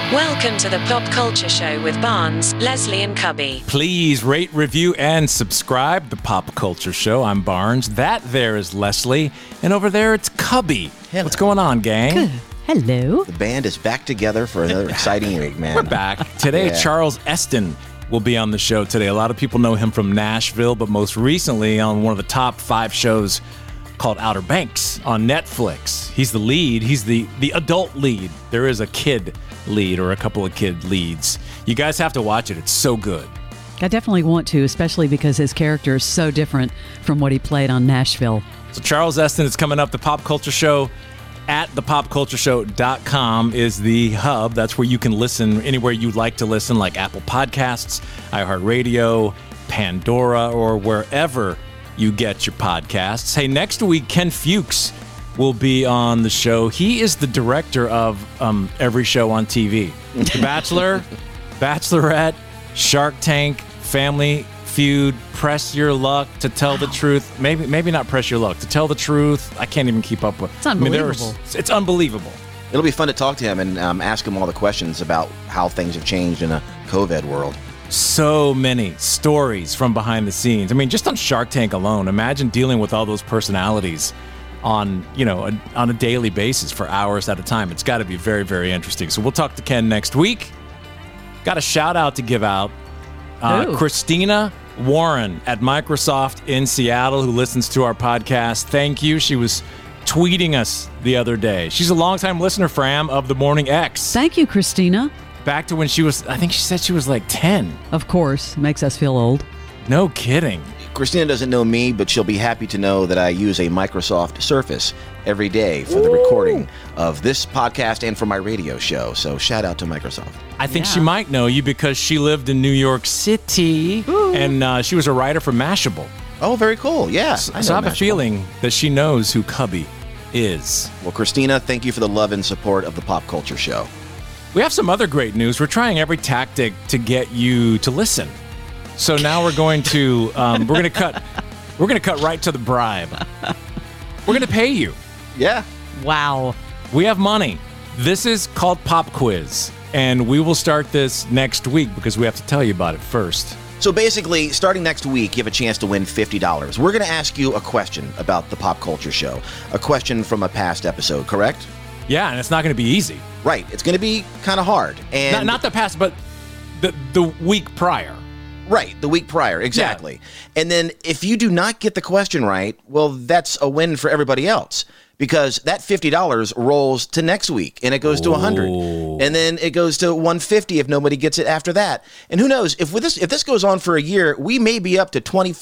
Welcome to the Pop Culture Show with Barnes, Leslie, and Cubby. Please rate, review, and subscribe. The Pop Culture Show. I'm Barnes. That there is Leslie. And over there, it's Cubby. Hello. What's going on, gang? Good. Hello. The band is back together for another exciting week, man. We're back. Today, Yeah. Charles Esten will be on the show today. A lot of people know him from Nashville, but most recently on one of the top 5 shows called Outer Banks on Netflix. He's the lead. He's the adult lead. There is a kid lead or a couple of kid leads. You guys have to watch it. It's so good. I definitely want to, especially because his character is so different from what he played on Nashville. So Charles Esten is coming up. The Pop Culture Show at thepopcultureshow.com is the hub. That's where you can listen anywhere you'd like to listen, like Apple Podcasts, iHeartRadio, Pandora, or wherever you get your podcasts. Hey, next week, Ken Fuchs will be on the show. He is the director of every show on TV. The Bachelor, Bachelorette, Shark Tank, Family Feud, Press Your Luck, To Tell the Truth. Maybe not Press Your Luck. To Tell the Truth, I can't even keep up with. It's unbelievable. It's unbelievable. It'll be fun to talk to him and ask him all the questions about how things have changed in a COVID world. So many stories from behind the scenes. I mean, just on Shark Tank alone, imagine dealing with all those personalities on a daily basis for hours at a time. It's got to be very, very interesting. So we'll talk to Ken next week. Got a shout out to give out. Christina Warren at Microsoft in Seattle, who listens to our podcast. Thank you. She was tweeting us the other day. She's a longtime listener, Fram, of The Morning X. Thank you, Christina. Back to when she was, I think she said she was like 10. Of course, makes us feel old. No kidding. Christina doesn't know me, but she'll be happy to know that I use a Microsoft Surface every day for the recording of this podcast and for my radio show. So shout out to Microsoft. I think she might know you because she lived in New York City, and she was a writer for Mashable. Oh, very cool. Yeah. So I have a feeling that she knows who Cubby is. Well, Christina, thank you for the love and support of the Pop Culture Show. We have some other great news. We're trying every tactic to get you to listen. So now we're going to we're going to cut right to the bribe. We're going to pay you. Yeah. Wow. We have money. This is called Pop Quiz, and we will start this next week because we have to tell you about it first. So basically, starting next week, you have a chance to win $50. We're going to ask you a question about the Pop Culture Show, a question from a past episode, correct? Yeah, and it's not going to be easy. Right. It's going to be kind of hard. And Not the past, but the week prior. Right, the week prior, exactly. Yeah. And then if you do not get the question right, well, that's a win for everybody else because that $50 rolls to next week and it goes to $100. And then it goes to $150 if nobody gets it after that. And who knows, if this goes on for a year, we may be up to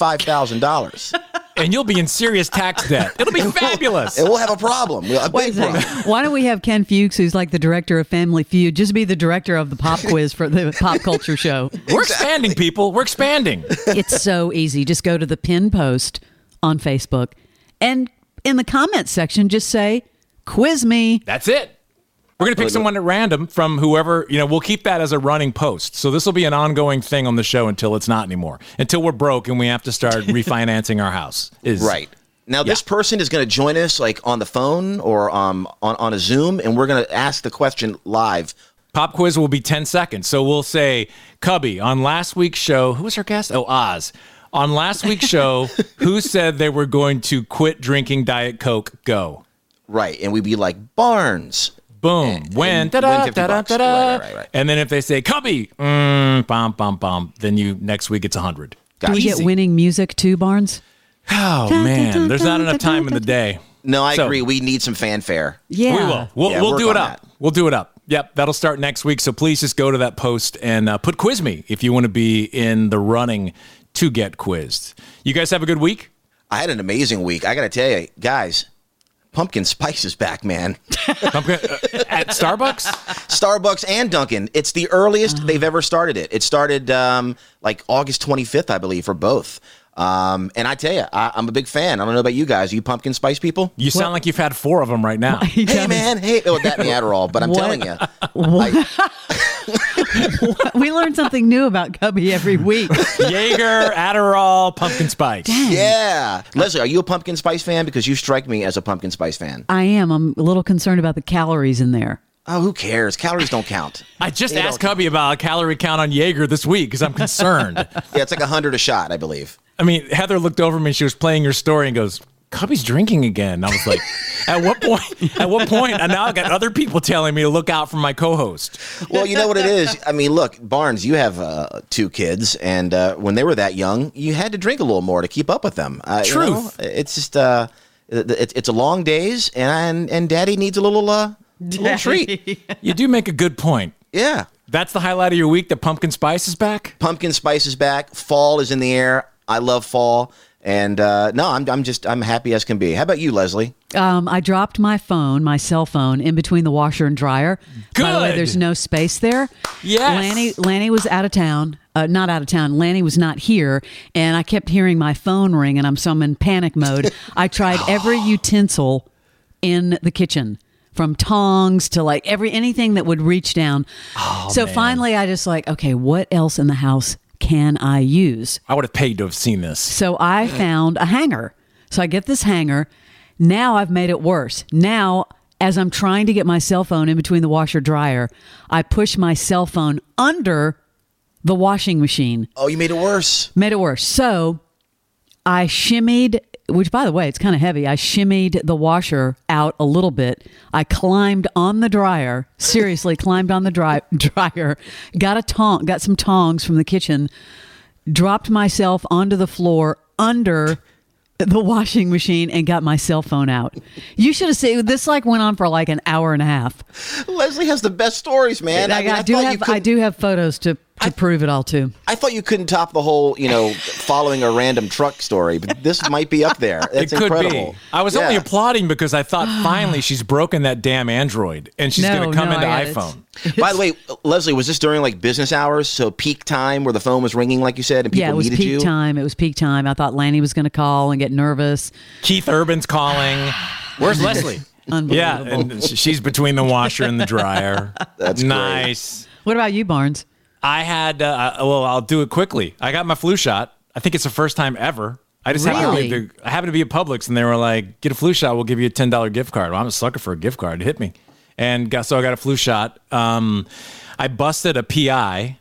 $25,000. And you'll be in serious tax debt. It'll be fabulous. And we'll have a problem. A big problem. Why don't we have Ken Fuchs, who's like the director of Family Feud, just be the director of the pop quiz for the Pop Culture Show? We're expanding, people. We're expanding. It's so easy. Just go to the pin post on Facebook and in the comments section, just say, quiz me. That's it. We're going to pick someone at random from whoever, we'll keep that as a running post. So this will be an ongoing thing on the show until it's not anymore. Until we're broke and we have to start refinancing our house. Right. Now, this person is going to join us like on the phone or on a Zoom, and we're going to ask the question live. Pop quiz will be 10 seconds. So we'll say, Cubby, on last week's show, who was our guest? Oh, Oz. On last week's show, who said they were going to quit drinking Diet Coke? Go. Right. And we'd be like, Barnes. Boom. When. Da-da, da-da, da-da. Right. And then if they say, Cubby, then next week it's 100. Do we get winning music too, Barnes? Oh, man. There's not enough time in the day. No, I agree. We need some fanfare. Yeah. We will. We'll do it up. We'll do it up. Yep, that'll start next week. So please just go to that post and put Quiz Me if you want to be in the running to get quizzed. You guys have a good week? I had an amazing week. I got to tell you, guys, pumpkin spice is back, man. At Starbucks? Starbucks and Dunkin'. It's the earliest they've ever started it. It started like August 25th, I believe, for both. And I tell you, I'm a big fan. I don't know about you guys. Are you pumpkin spice people? You sound like you've had 4 of them right now. Hey, man. Hey, that and the Adderall. But I'm telling you. We learn something new about Cubby every week. Jaeger, Adderall, pumpkin spice. Dang. Yeah. Leslie, are you a pumpkin spice fan? Because you strike me as a pumpkin spice fan. I am. I'm a little concerned about the calories in there. Oh, who cares? Calories don't count. I just They asked don't- Cubby about a calorie count on Jaeger this week because I'm concerned. Yeah, it's like 100 a shot, I believe. I mean, Heather looked over at me. She was playing your story and goes, Cubby's drinking again. I was like, at what point? At what point? And now I got other people telling me to look out for my co-host. Well, you know what it is? I mean, look, Barnes, you have 2 kids, and when they were that young, you had to drink a little more to keep up with them. Truth. It's just, it's a long days, and Daddy needs a little treat. You do make a good point. Yeah. That's the highlight of your week, that pumpkin spice is back? Pumpkin spice is back. Fall is in the air. I love fall. And no, I'm happy as can be. How about you, Leslie? I dropped my cell phone, in between the washer and dryer. By the way, Good. there's no space there. Yes. Lanny was out of town. Not out of town. Lanny was not here, and I kept hearing my phone ring, and I'm in panic mode. I tried every utensil in the kitchen, from tongs to like anything that would reach down. So finally, I just okay, what else in the house can I use? I would have paid to have seen this. So I found a hanger. So I get this hanger. Now I've made it worse. Now, as I'm trying to get my cell phone in between the washer dryer, I push my cell phone under the washing machine. Oh, you made it worse. Made it worse. So I shimmied, which by the way, it's kind of heavy. I shimmied the washer out a little bit. I climbed on the dryer, seriously climbed on the dryer, got some tongs from the kitchen, dropped myself onto the floor under the washing machine and got my cell phone out. You should have seen this. Went on for an hour and a half. Leslie has the best stories, man. I do have photos to prove it all too. I thought you couldn't top the whole, following a random truck story, but this might be up there. That's It could incredible. be. I was only applauding because I thought finally she's broken that damn Android and she's going to come into iPhone. By the way, Leslie, was this during business hours? So peak time where the phone was ringing, like you said, and people Yeah, it was needed peak you? time. It was peak time. I thought Lanny was going to call and get nervous. Keith Urban's calling. Where's Leslie? Unbelievable. Yeah, and she's between the washer and the dryer. That's great. nice. What about you, Barnes? I had, I'll do it quickly. I got my flu shot. I think it's the first time ever. I just Really? I happened to be at Publix, and they were like, get a flu shot, we'll give you a $10 gift card. Well, I'm a sucker for a gift card. It hit me. And so I got a flu shot. I busted a PI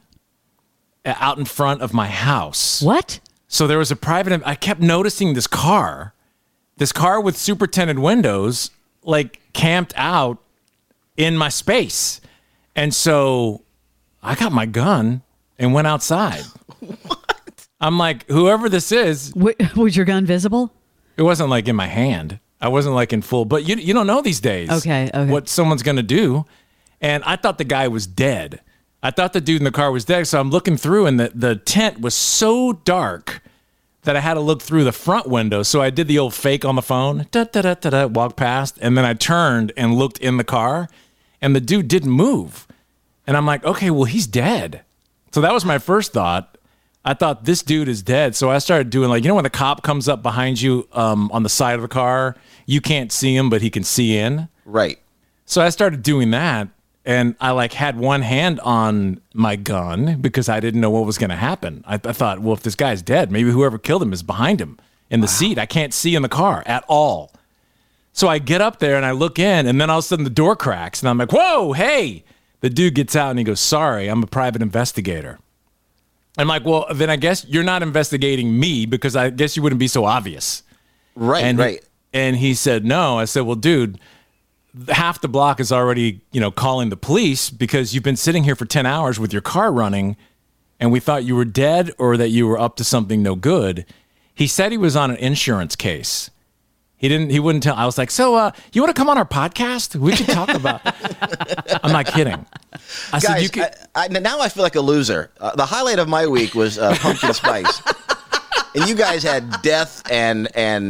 out in front of my house. What? So there was a private, I kept noticing this car with super tinted windows, camped out in my space. And so I got my gun and went outside. What? I'm like, whoever this is, Was your gun visible? it wasn't in my hand. I wasn't in full, but you don't know these days Okay. what someone's going to do. And I thought the guy was dead. I thought the dude in the car was dead. So I'm looking through, and the tent was so dark that I had to look through the front window. So I did the old fake on the phone, walked past, and then I turned and looked in the car, and the dude didn't move. And I'm like, okay, well, he's dead. So that was my first thought. I thought this dude is dead. So I started doing when the cop comes up behind you on the side of the car, you can't see him, but he can see in. Right. So I started doing that. And I had one hand on my gun because I didn't know what was going to happen. I thought, well, if this guy's dead, maybe whoever killed him is behind him in the seat. I can't see in the car at all. So I get up there and I look in, and then all of a sudden the door cracks. And I'm like, whoa, hey. The dude gets out and he goes, sorry, I'm a private investigator. I'm like, well, then I guess you're not investigating me because I guess you wouldn't be so obvious. Right, right. And he said, no. I said, well, dude, half the block is already, calling the police because you've been sitting here for 10 hours with your car running, and we thought you were dead or that you were up to something no good. He said he was on an insurance case. He wouldn't tell. I was like, so you want to come on our podcast? We could talk about. I'm not kidding. I said, Guys, you could. now I feel like a loser. The highlight of my week was pumpkin spice. And you guys had death and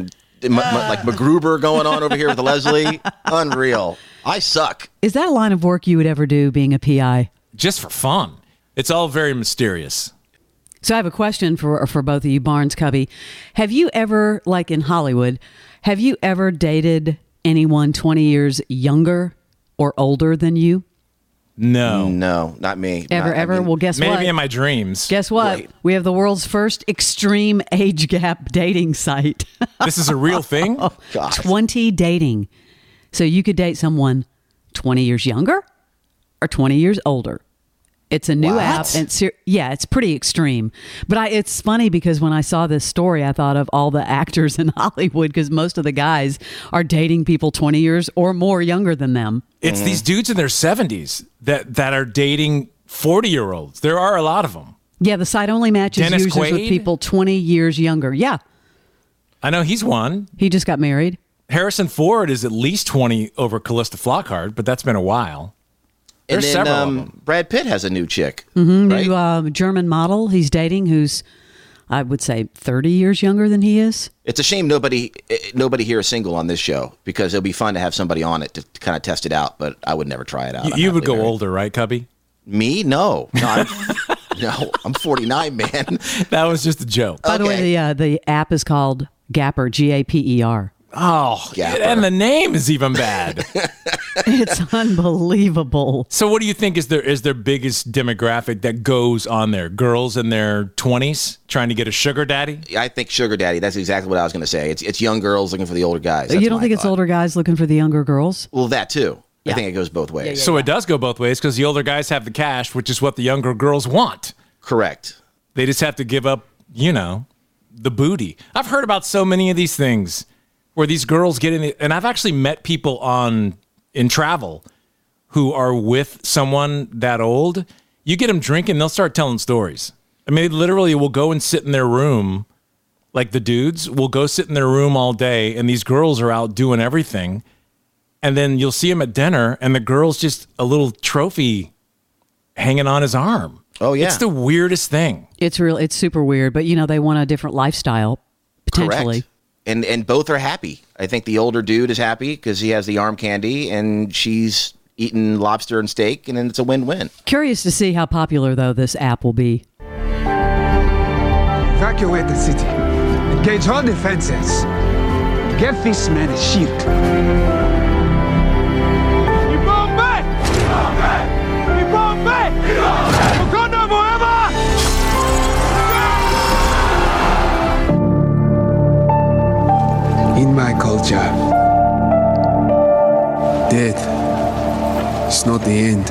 MacGruber going on over here with Leslie. Unreal. I suck. Is that a line of work you would ever do, being a PI? Just for fun. It's all very mysterious. So I have a question for both of you, Barnes, Cubby. Have you ever, in Hollywood, have you ever dated anyone 20 years younger or older than you? No. No, not me. Ever? Well, guess what? Maybe in my dreams. Guess what? Right. We have the world's first extreme age gap dating site. This is a real thing? God. 20 dating. So you could date someone 20 years younger are 20 years older. It's a new What? app, and yeah, it's pretty extreme. But it's funny because when I saw this story, I thought of all the actors in Hollywood because most of the guys are dating people 20 years or more younger than them. It's these dudes in their 70s that are dating 40-year-olds. There are a lot of them. Yeah, the site only matches Dennis users with Quaid? people 20 years younger. Yeah, I know he's one. he just got married. Harrison Ford is at least 20 over Callista Flockhart, but that's been a while. And There's then several of them. Brad Pitt has a new chick. Right? New German model he's dating who's, I would say, 30 years younger than he is. It's a shame nobody here is single on this show because it'll be fun to have somebody on it to kind of test it out. But I would never try it out. I'm You would happily go married. older, right, Cubby? Me? No. No, I'm 49, man. That was just a joke. By the way, Okay. the app is called Gapper, Gaper. Oh, Gapper. and the name is even bad. It's unbelievable. So what do you think is their biggest demographic that goes on there? Girls in their 20s trying to get a sugar daddy? I think sugar daddy. That's exactly what I was going to say. It's young girls looking for the older guys. That's You don't my think it's thought. older guys looking for the younger girls? Well, that too. Yeah. I think it goes both ways. So it does go both ways because the older guys have the cash, which is what the younger girls want. Correct. They just have to give up, the booty. I've heard about so many of these things where these girls get in it, and I've actually met people in travel who are with someone that old. You get them drinking, they'll start telling stories. I mean, they literally will go and sit in their room, like the dudes will go sit in their room all day, and these girls are out doing everything. And then you'll see him at dinner, and the girl's just a little trophy hanging on his arm. Oh, yeah. It's the weirdest thing. It's super weird, but they want a different lifestyle potentially. Correct. And both are happy. I think the older dude is happy because he has the arm candy and she's eating lobster and steak, and then it's a win-win. Curious to see how popular though this app will be. Evacuate the city. Engage all defenses. Get this man a shield. In my culture, death is not the end.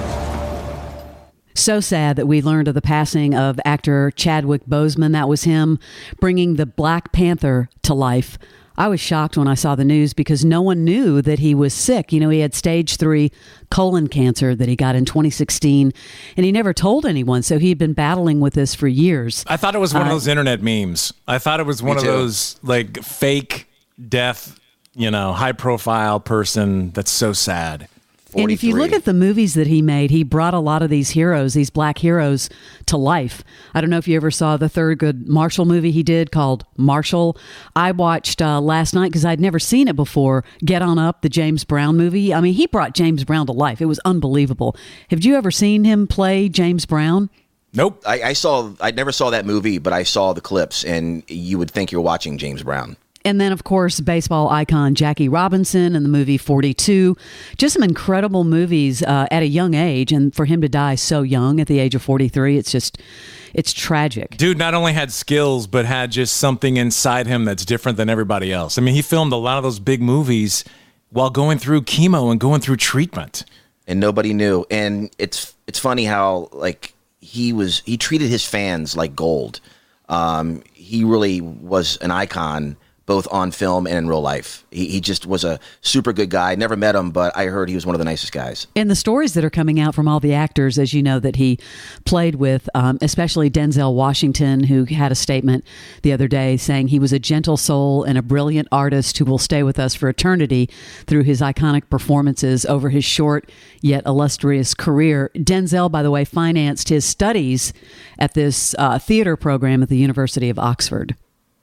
So sad that we learned of the passing of actor Chadwick Boseman. That was him bringing the Black Panther to life. I was shocked when I saw the news because no one knew that he was sick. He had stage 3 colon cancer that he got in 2016, and he never told anyone. So he had been battling with this for years. I thought it was one of those internet memes. I thought it was one of too. those like fake death, high profile person. That's so sad. And if you 43. look at the movies that he made, he brought a lot of these heroes, these black heroes, to life. I don't know if you ever saw the Thurgood Marshall movie he did called Marshall. I watched last night because I'd never seen it before, Get On Up, the James Brown movie. I mean, he brought James Brown to life. It was unbelievable. Have you ever seen him play James Brown? Nope. I never saw that movie, but I saw the clips, and you would think you're watching James Brown. And then, of course, baseball icon Jackie Robinson in the movie 42. Just some incredible movies at a young age. And for him to die so young at the age of 43, it's tragic. Dude not only had skills, but had just something inside him that's different than everybody else. I mean, he filmed a lot of those big movies while going through chemo and going through treatment. And nobody knew. And it's funny how he treated his fans like gold. He really was an icon, both on film and in real life. He just was a super good guy. Never met him, but I heard he was one of the nicest guys. And the stories that are coming out from all the actors, as you know, that he played with, especially Denzel Washington, who had a statement the other day saying he was a gentle soul and a brilliant artist who will stay with us for eternity through his iconic performances over his short yet illustrious career. Denzel, by the way, financed his studies at this theater program at the University of Oxford.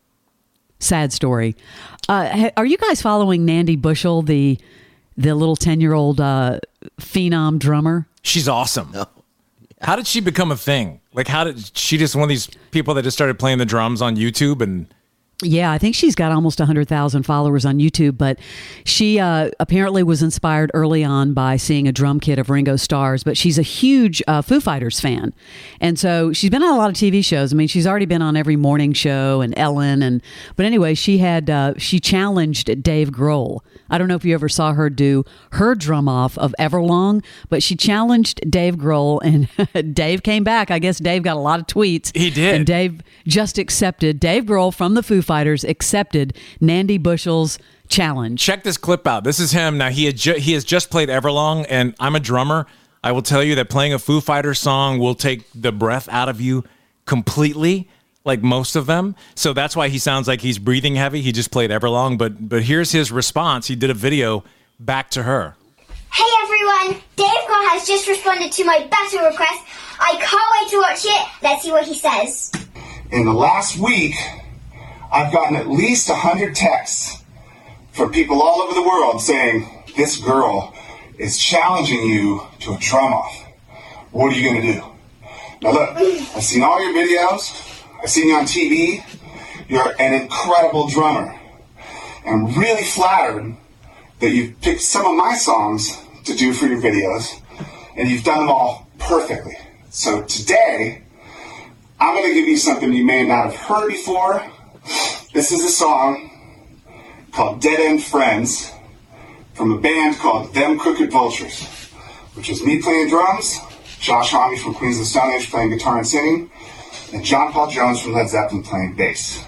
Sad story. Are you guys following Nandy Bushell, the little 10-year-old phenom drummer? She's awesome. How did she become a thing? Like, how did she just one of these people that just started playing the drums on YouTube and Yeah, I think she's got almost 100,000 followers on YouTube, but she apparently was inspired early on by seeing a drum kit of Ringo Starr's, but she's a huge Foo Fighters fan. And so she's been on a lot of TV shows. I mean, she's already been on every morning show and Ellen. But anyway, she challenged Dave Grohl. I don't know if you ever saw her do her drum off of Everlong, but she challenged Dave Grohl, and Dave came back. I guess Dave got a lot of tweets. He did. And Dave just accepted. Dave Grohl from the Foo Fighters accepted Nandy Bushell's challenge. Check this clip out. This is him. Now, he has just played Everlong, and I'm a drummer. I will tell you that playing a Foo Fighters song will take the breath out of you completely, like most of them. So that's why he sounds like he's breathing heavy. He just played Everlong, but here's his response. He did a video back to her. Hey everyone, Dave Grohl has just responded to my battle request. I can't wait to watch it. Let's see what he says. In the last week, I've gotten at least 100 texts from people all over the world saying, this girl is challenging you to a drum off. What are you going to do? Now look, I've seen all your videos. I've seen you on TV. You're an incredible drummer. I'm really flattered that you've picked some of my songs to do for your videos, and you've done them all perfectly. So today, I'm going to give you something you may not have heard before. This is a song called Dead End Friends from a band called Them Crooked Vultures, which is me playing drums, Josh Homme from Queens of the Stone Age playing guitar and singing, and John Paul Jones from Led Zeppelin playing bass.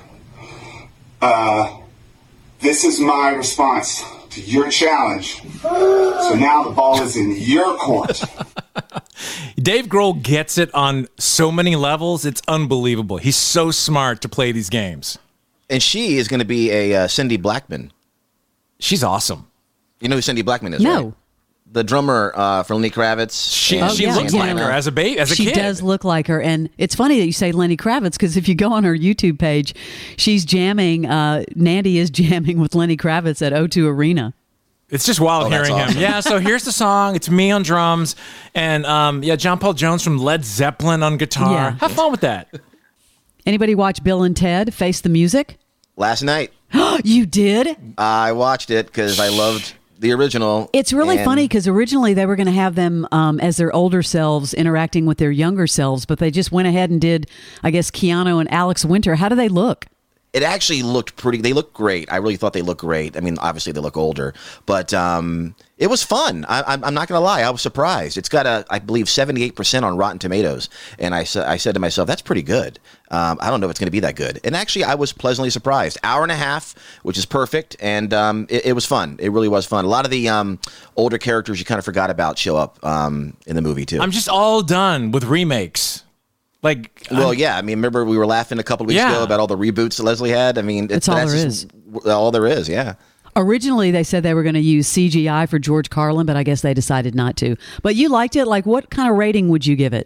This is my response to your challenge. So now the ball is in your court. Dave Grohl gets it on so many levels. It's unbelievable. He's so smart to play these games. And she is going to be a Cindy Blackman. She's awesome. You know who Cindy Blackman is, No. right? The drummer for Lenny Kravitz. She and looks Santana. like her as a kid. She does look like her. And it's funny that you say Lenny Kravitz, because if you go on her YouTube page, she's jamming, Nandy is jamming with Lenny Kravitz at O2 Arena. It's just wild that's hearing awesome. him. Yeah, so here's the song. It's me on drums. And John Paul Jones from Led Zeppelin on guitar. Yeah. Have fun with that. Anybody watch Bill and Ted Face the Music? Last night, You did? I watched it because I loved the original. It's really and funny because originally they were going to have them as their older selves interacting with their younger selves, but they just went ahead and did, I guess, Keanu and Alex Winter. How do they look? It actually looked pretty. They looked great. I really thought they looked great. I mean, obviously they look older, but it was fun. I'm not going to lie. I was surprised. It's got I believe 78% on Rotten Tomatoes, and I said to myself, that's pretty good. I don't know if it's going to be that good. And actually, I was pleasantly surprised. Hour and a half, which is perfect, and it was fun. It really was fun. A lot of the older characters you kind of forgot about show up in the movie too. I'm just all done with remakes. Yeah. I mean, remember we were laughing a couple of weeks ago about all the reboots that Leslie had. I mean, That's all there is. All there is, yeah. Originally, they said they were going to use CGI for George Carlin, but I guess they decided not to. But you liked it. Like, what kind of rating would you give it?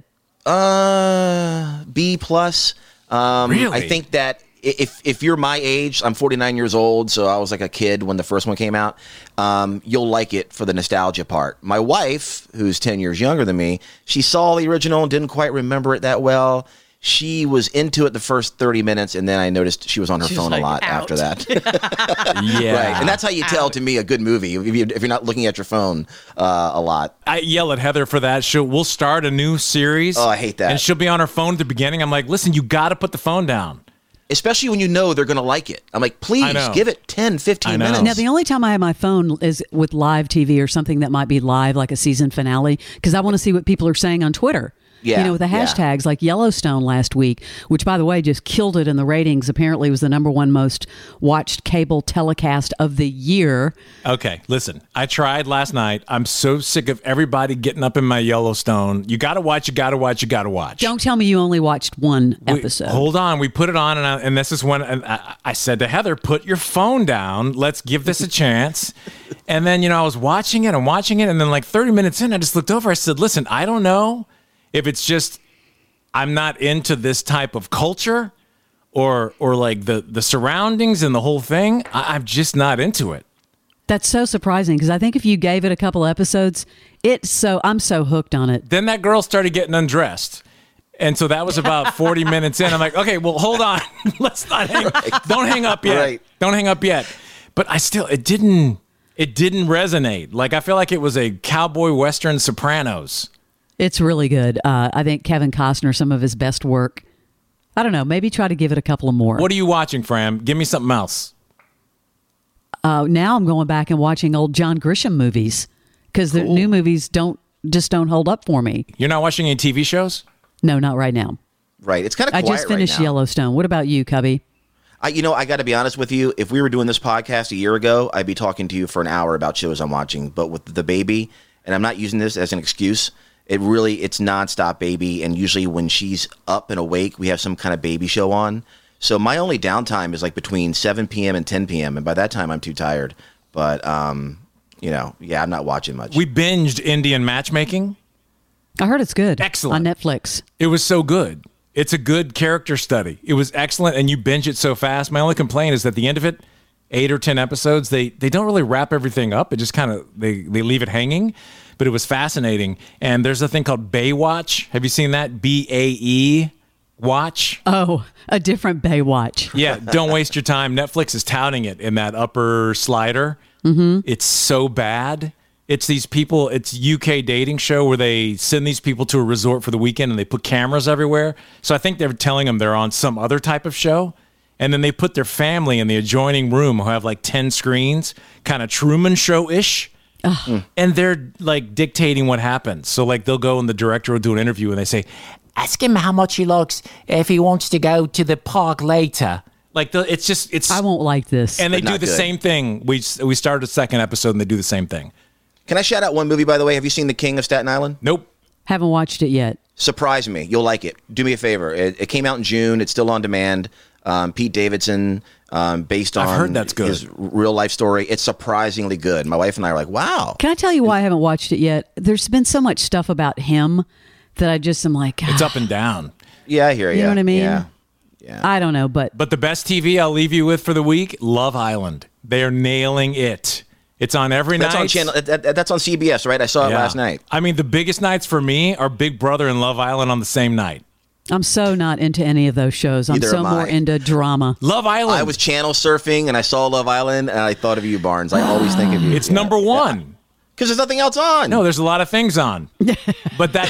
B plus. Really? I think that if you're my age, I'm 49 years old, so I was like a kid when the first one came out. You'll like it for the nostalgia part. My wife, who's 10 years younger than me, she saw the original and didn't quite remember it that well. She was into it the first 30 minutes, and then I noticed she was on her phone a lot after that. Yeah. Right. And that's how you tell, to me, a good movie, if you're not looking at your phone a lot. I yell at Heather for that. We'll start a new series. Oh, I hate that. And she'll be on her phone at the beginning. I'm like, listen, you got to put the phone down. Especially when you know they're going to like it. I'm like, please, give it 10, 15 minutes. Now, the only time I have my phone is with live TV or something that might be live, like a season finale, because I want to see what people are saying on Twitter. Yeah, you know, with the hashtags like Yellowstone last week, which, by the way, just killed it in the ratings. Apparently, was the #1 most watched cable telecast of the year. Okay, listen, I tried last night. I'm so sick of everybody getting up in my Yellowstone. You got to watch, you got to watch, you got to watch. Don't tell me you only watched one episode. Hold on. We put it on, and this is when I said to Heather, put your phone down. Let's give this a chance. And then, I was watching it, and then like 30 minutes in, I just looked over. I said, listen, I don't know if it's just I'm not into this type of culture or like the surroundings and the whole thing. I'm just not into it. That's so surprising because I think if you gave it a couple episodes, I'm so hooked on it. Then that girl started getting undressed. And so that was about 40 minutes in. I'm like, okay, well, hold on. Let's not don't hang up yet. Right. Don't hang up yet. But it didn't resonate. Like, I feel like it was a cowboy western Sopranos. It's really good. I think Kevin Costner, some of his best work. I don't know. Maybe try to give it a couple of more. What are you watching, Fram? Give me something else. Now I'm going back and watching old John Grisham movies because the new movies don't hold up for me. You're not watching any TV shows? No, not right now. Right. It's kind of I quiet just finished right now. Yellowstone. What about you, Cubby? I got to be honest with you. If we were doing this podcast a year ago, I'd be talking to you for an hour about shows I'm watching. But with the baby, and I'm not using this as an excuse, it's nonstop baby. And usually when she's up and awake, we have some kind of baby show on. So my only downtime is like between 7 p.m. and 10 p.m. And by that time, I'm too tired. But, I'm not watching much. We binged Indian Matchmaking. I heard it's good. Excellent. On Netflix. It was so good. It's a good character study. It was excellent, and you binge it so fast. My only complaint is that at the end of it, 8 or 10 episodes, they don't really wrap everything up. It just kind of, they leave it hanging. But it was fascinating. And there's a thing called Baywatch. Have you seen that? B-A-E Watch? Oh, a different Baywatch. Yeah, don't waste your time. Netflix is touting it in that upper slider. Mm-hmm. It's so bad. It's these people, it's UK dating show where they send these people to a resort for the weekend and they put cameras everywhere. So I think they're telling them they're on some other type of show. And then they put their family in the adjoining room who have like 10 screens, kind of Truman Show-ish. And they're like dictating what happens. So like they'll go and the director will do an interview and they say, ask him how much he looks if he wants to go to the park later. Like it's I won't like this. And they do not the good. same thing. We started a second episode and they do the same thing. Can I shout out one movie, by the way? Have you seen The King of Staten Island? Nope. Haven't watched it yet. Surprise me. You'll like it. Do me a favor. It came out in June. It's still on demand. Pete Davidson, based on I've heard that's good. his real life story. It's surprisingly good. My wife and I are like, wow. Can I tell you why I haven't watched it yet? There's been so much stuff about him that I just am like, It's up and down. Yeah, I hear you. You know what I mean? Yeah. I don't know, but But the best TV I'll leave you with for the week, Love Island. They are nailing it. It's on every That's night. on channel. That's on CBS, right? I saw it Yeah. last night. I mean, the biggest nights for me are Big Brother and Love Island on the same night. I'm so not into any of those shows. I'm Neither so am more I. into drama. Love Island. I was channel surfing and I saw Love Island and I thought of you, Barnes. I always think of you. It's number one. Because there's nothing else on. No, there's a lot of things on. But that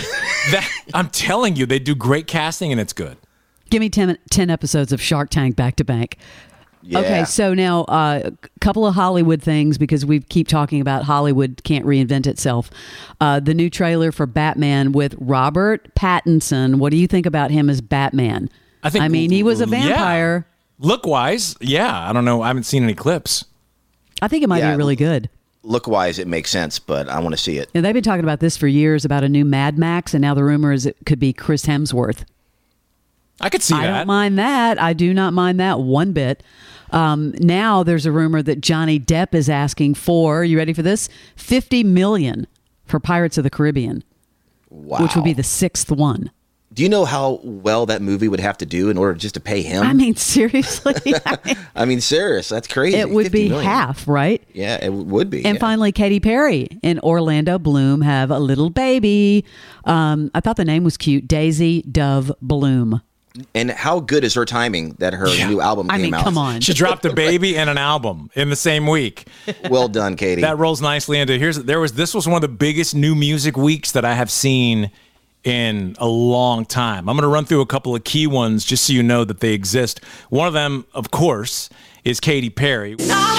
I'm telling you, they do great casting and it's good. Give me 10 episodes of Shark Tank back to back. Yeah. Okay, so now a couple of Hollywood things because we keep talking about Hollywood can't reinvent itself. The new trailer for Batman with Robert Pattinson. What do you think about him as Batman? I mean, he was a vampire. Yeah. Look-wise, yeah. I don't know. I haven't seen any clips. I think it might Yeah. be really good. Look-wise, it makes sense, but I want to see it. And they've been talking about this for years about a new Mad Max, and now the rumor is it could be Chris Hemsworth. I could see I that. don't mind that. I do not mind that one bit. Now there's a rumor that Johnny Depp is asking for, you ready for this? $50 million for Pirates of the Caribbean, Wow. which would be the 6th one. Do you know how well that movie would have to do in order just to pay him? I mean, seriously, I mean, serious. That's crazy. it would 50 be million. half, right? Yeah, it would be. And yeah. finally, Katy Perry and Orlando Bloom have a little baby. I thought the name was cute, Daisy Dove Bloom. And how good is her timing that her new album I came mean, out? come on. She dropped a baby and an album in the same week. Well done, Katie. That rolls nicely into this was one of the biggest new music weeks that I have seen in a long time. I'm going to run through a couple of key ones just so you know that they exist. One of them, of course, is Katy Perry.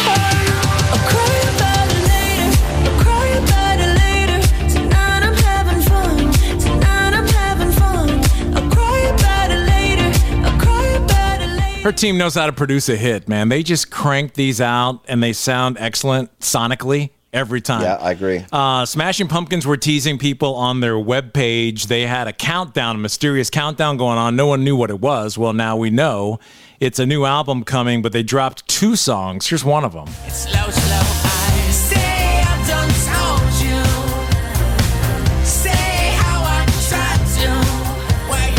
Her team knows how to produce a hit, man. They just crank these out and they sound excellent sonically every time. Yeah, I agree. Smashing Pumpkins were teasing people on their webpage. They had a countdown, a mysterious countdown going on. No one knew what it was. Well, now we know. It's a new album coming, but they dropped 2 songs. Here's one of them. It's slow, I say I done told you. Say how I tried to. Where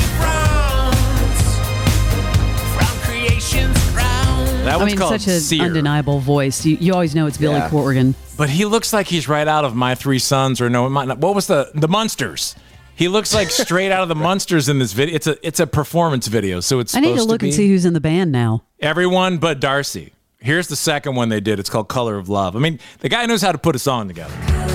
you from creation's ground. That I one's mean, called such an Seer. undeniable voice. You always know it's Billy Yeah. Corgan. But he looks like he's right out of My Three Sons, or no, it might not. What was the Munsters? He looks like straight out of the Munsters in this video. It's a performance video, so it's I supposed need to look be and see who's in the band now. everyone but Darcy. Here's the second one they did. It's called Color of Love. I mean, the guy knows how to put a song together.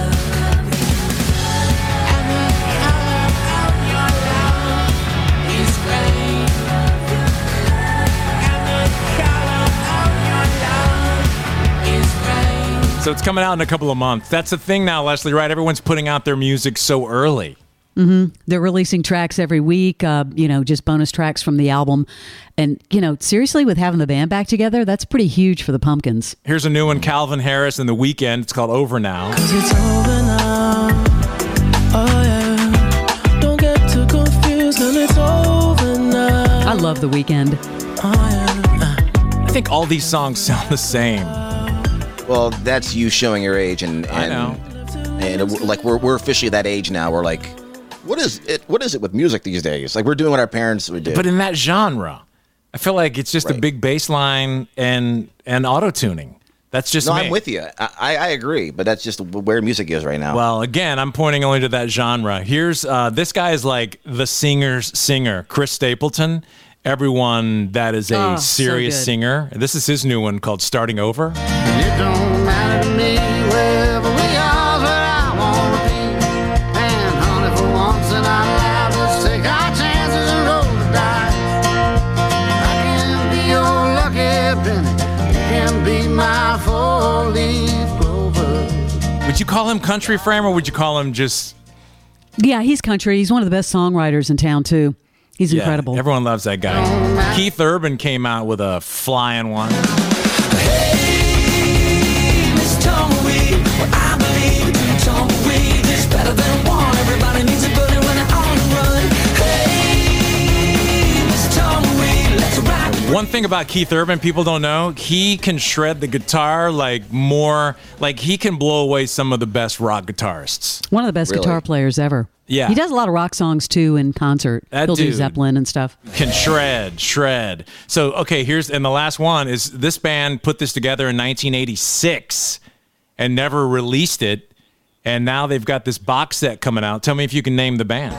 So it's coming out in a couple of months. That's the thing now, Leslie, right? Everyone's putting out their music so early. They're releasing tracks every week, just bonus tracks from the album. And, seriously, with having the band back together, that's pretty huge for the Pumpkins. Here's a new one, Calvin Harris and The Weeknd. It's called Over Now. It's over now. Oh yeah. Don't get too confused, and it's over now. I love The Weeknd. Oh yeah. I think all these songs sound the same. Well, that's you showing your age, and I know. And like we're officially that age now. We're like, what is it with music these days? Like we're doing what our parents would do. But in that genre, I feel like it's just a Right. big bass line and auto-tuning. That's just no, me. I'm with you. I agree, but that's just where music is right now. Well, again, I'm pointing only to that genre. Here's this guy is like the singer's singer, Chris Stapleton. Everyone that is a Oh, so serious good. singer. This is his new one called Starting Over. It don't matter to me wherever we are, where I wanna be. And honey, for once in our lives, let's take our chances and roll the dice. I can be your lucky penny, you can be my four-leaf clover. Would you call him country frame or would you call him just... Yeah, he's country. He's one of the best songwriters in town, too. He's Yeah, incredible. everyone loves that guy. Keith Urban came out with a flying one. Miss Tumbleweed, well, I believe tumbleweed is better than one. Everybody needs a bullet when they're on the run. Hey, Miss Tumbleweed, let's rock. One thing about Keith Urban people don't know, he can shred the guitar like he can blow away some of the best rock guitarists. One of the best Really? guitar players ever. Yeah. He does a lot of rock songs, too, in concert. That He'll do dude. Zeppelin and stuff. Can shred. So, okay, and the last one is this band put this together in 1986 and never released it. And now they've got this box set coming out. Tell me if you can name the band.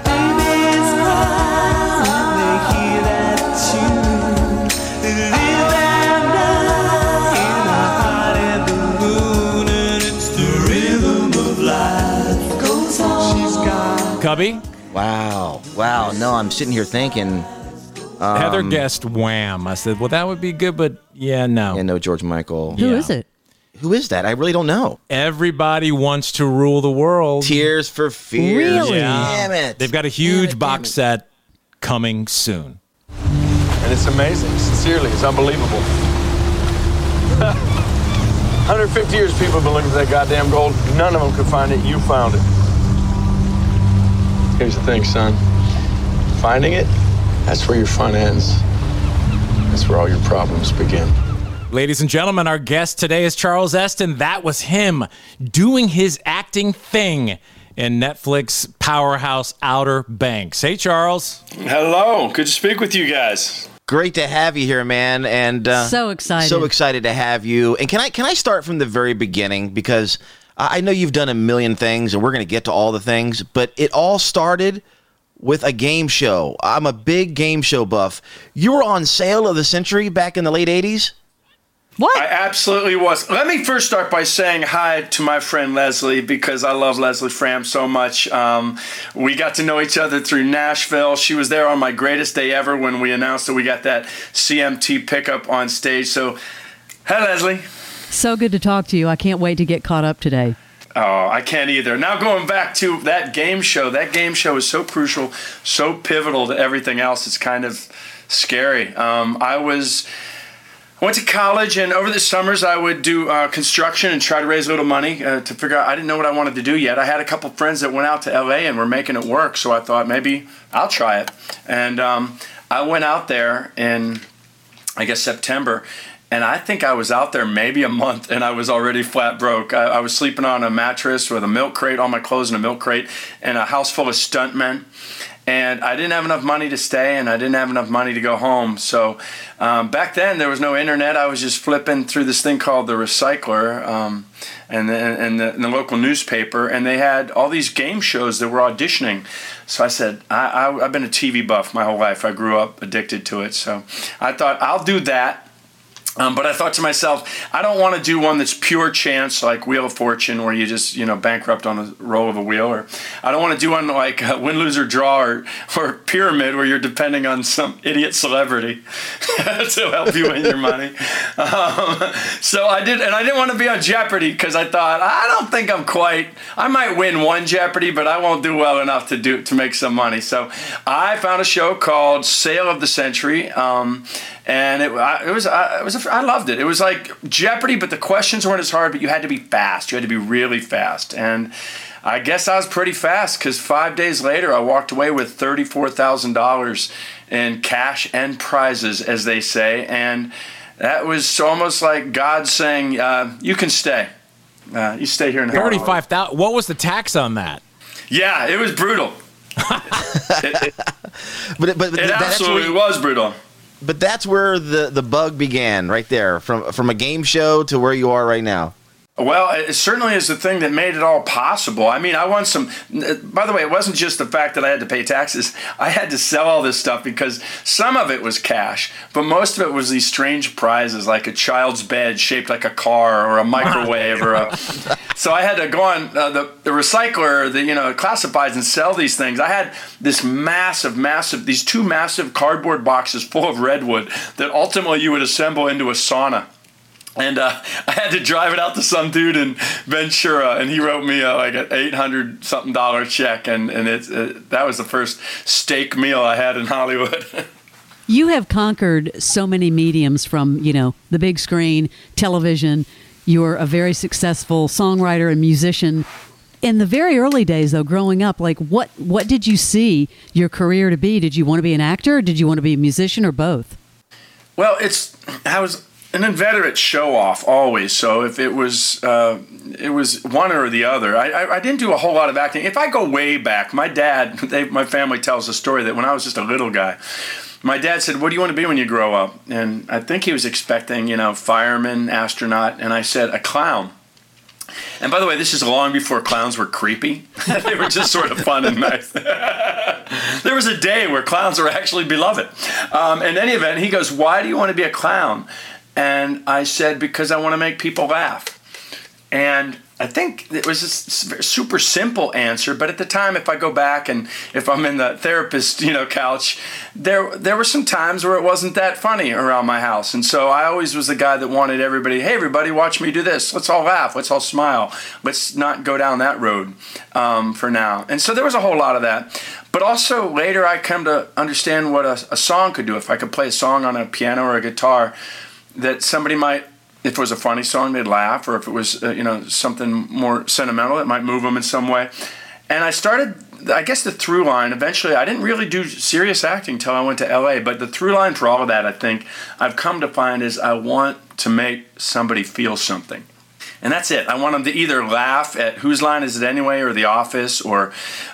Cubby? Wow. No, I'm sitting here thinking. Heather guessed Wham. I said, well, that would be good, but no. Yeah, no, George Michael. Who Yeah. is it? Who is that? I really don't know. Everybody wants to rule the world. Tears for Fears. Really? Damn it. They've got a huge box set coming soon. And it's amazing. Sincerely, it's unbelievable. 150 years people have been looking for that goddamn gold. None of them could find it. You found it. Here's the thing, son. Finding it, that's where your fun ends. That's where all your problems begin. Ladies and gentlemen, our guest today is Charles Esten. That was him doing his acting thing in Netflix powerhouse Outer Banks. Hey, Charles. Hello. Good to speak with you guys. Great to have you here, man. And So excited. So excited to have you. And can I start from the very beginning? Because I know you've done a million things, and we're going to get to all the things, but it all started with a game show. I'm a big game show buff. You were on Sale of the Century back in the late 80s? What? I absolutely was. Let me first start by saying hi to my friend Leslie, because I love Leslie Fram so much. We got to know each other through Nashville. She was there on my greatest day ever when we announced that we got that CMT pickup on stage. So, hi, Leslie. So good to talk to you. I can't wait to get caught up today. Oh, I can't either. Now going back to that game show is so crucial, so pivotal to everything else. It's kind of scary. I went to college, and over the summers I would do construction and try to raise a little money to figure out. I didn't know what I wanted to do yet. I had a couple friends that went out to LA and were making it work, so I thought maybe I'll try it. And I went out there in, I guess, September. And I think I was out there maybe a month, and I was already flat broke. I was sleeping on a mattress with a milk crate, all my clothes in a milk crate, and a house full of stuntmen. And I didn't have enough money to stay, and I didn't have enough money to go home. So back then, there was no internet. I was just flipping through this thing called The Recycler and the local newspaper, and they had all these game shows that were auditioning. So I said, I've been a TV buff my whole life. I grew up addicted to it. So I thought, I'll do that. But I thought to myself, I don't want to do one that's pure chance, like Wheel of Fortune, where you just, bankrupt on the roll of a wheel. Or I don't want to do one like Win, Lose, or Draw or Pyramid, where you're depending on some idiot celebrity to help you win your money. So I did, and I didn't want to be on Jeopardy because I thought, I don't think I might win one Jeopardy, but I won't do well enough to make some money. So I found a show called Sale of the Century. And I loved it. It was like Jeopardy, but the questions weren't as hard, but you had to be fast. You had to be really fast. And I guess I was pretty fast because 5 days later, I walked away with $34,000 in cash and prizes, as they say. And that was almost like God saying, you can stay. You stay here in Hollywood. $35,000. What was the tax on that? Yeah, it was brutal. It absolutely was brutal. But that's where the bug began, right there, from a game show to where you are right now. Well, it certainly is the thing that made it all possible. I mean, I won some. By the way, it wasn't just the fact that I had to pay taxes. I had to sell all this stuff because some of it was cash, but most of it was these strange prizes, like a child's bed shaped like a car or a microwave or a. So I had to go on the recycler that classifies and sell these things. I had this these two massive cardboard boxes full of redwood that ultimately you would assemble into a sauna. And I had to drive it out to some dude in Ventura, and he wrote me like an $800-something check, and that was the first steak meal I had in Hollywood. You have conquered so many mediums, from the big screen, television. You're a very successful songwriter and musician. In the very early days, though, growing up, like what did you see your career to be? Did you want to be an actor, or did you want to be a musician, or both? Well, I was an inveterate show-off always. So if it was one or the other. I didn't do a whole lot of acting. If I go way back, my family tells a story that when I was just a little guy, my dad said, "What do you want to be when you grow up?" And I think he was expecting, fireman, astronaut, and I said, "A clown." And by the way, this is long before clowns were creepy. They were just sort of fun and nice. There was a day where clowns were actually beloved. In any event, he goes, "Why do you want to be a clown?" And I said, "Because I want to make people laugh." And I think it was a super simple answer, but at the time, if I go back and if I'm in the therapist, couch, there were some times where it wasn't that funny around my house. And so I always was the guy that wanted everybody, "Hey, everybody, watch me do this. Let's all laugh. Let's all smile. Let's not go down that road for now." And so there was a whole lot of that. But also later I come to understand what a song could do. If I could play a song on a piano or a guitar, that somebody might, if it was a funny song, they'd laugh, or if it was, something more sentimental, it might move them in some way. And I started, I guess the through line, eventually, I didn't really do serious acting until I went to LA, but the through line for all of that, I think, I've come to find is I want to make somebody feel something. And that's it. I want them to either laugh at Whose Line Is It Anyway, or The Office, or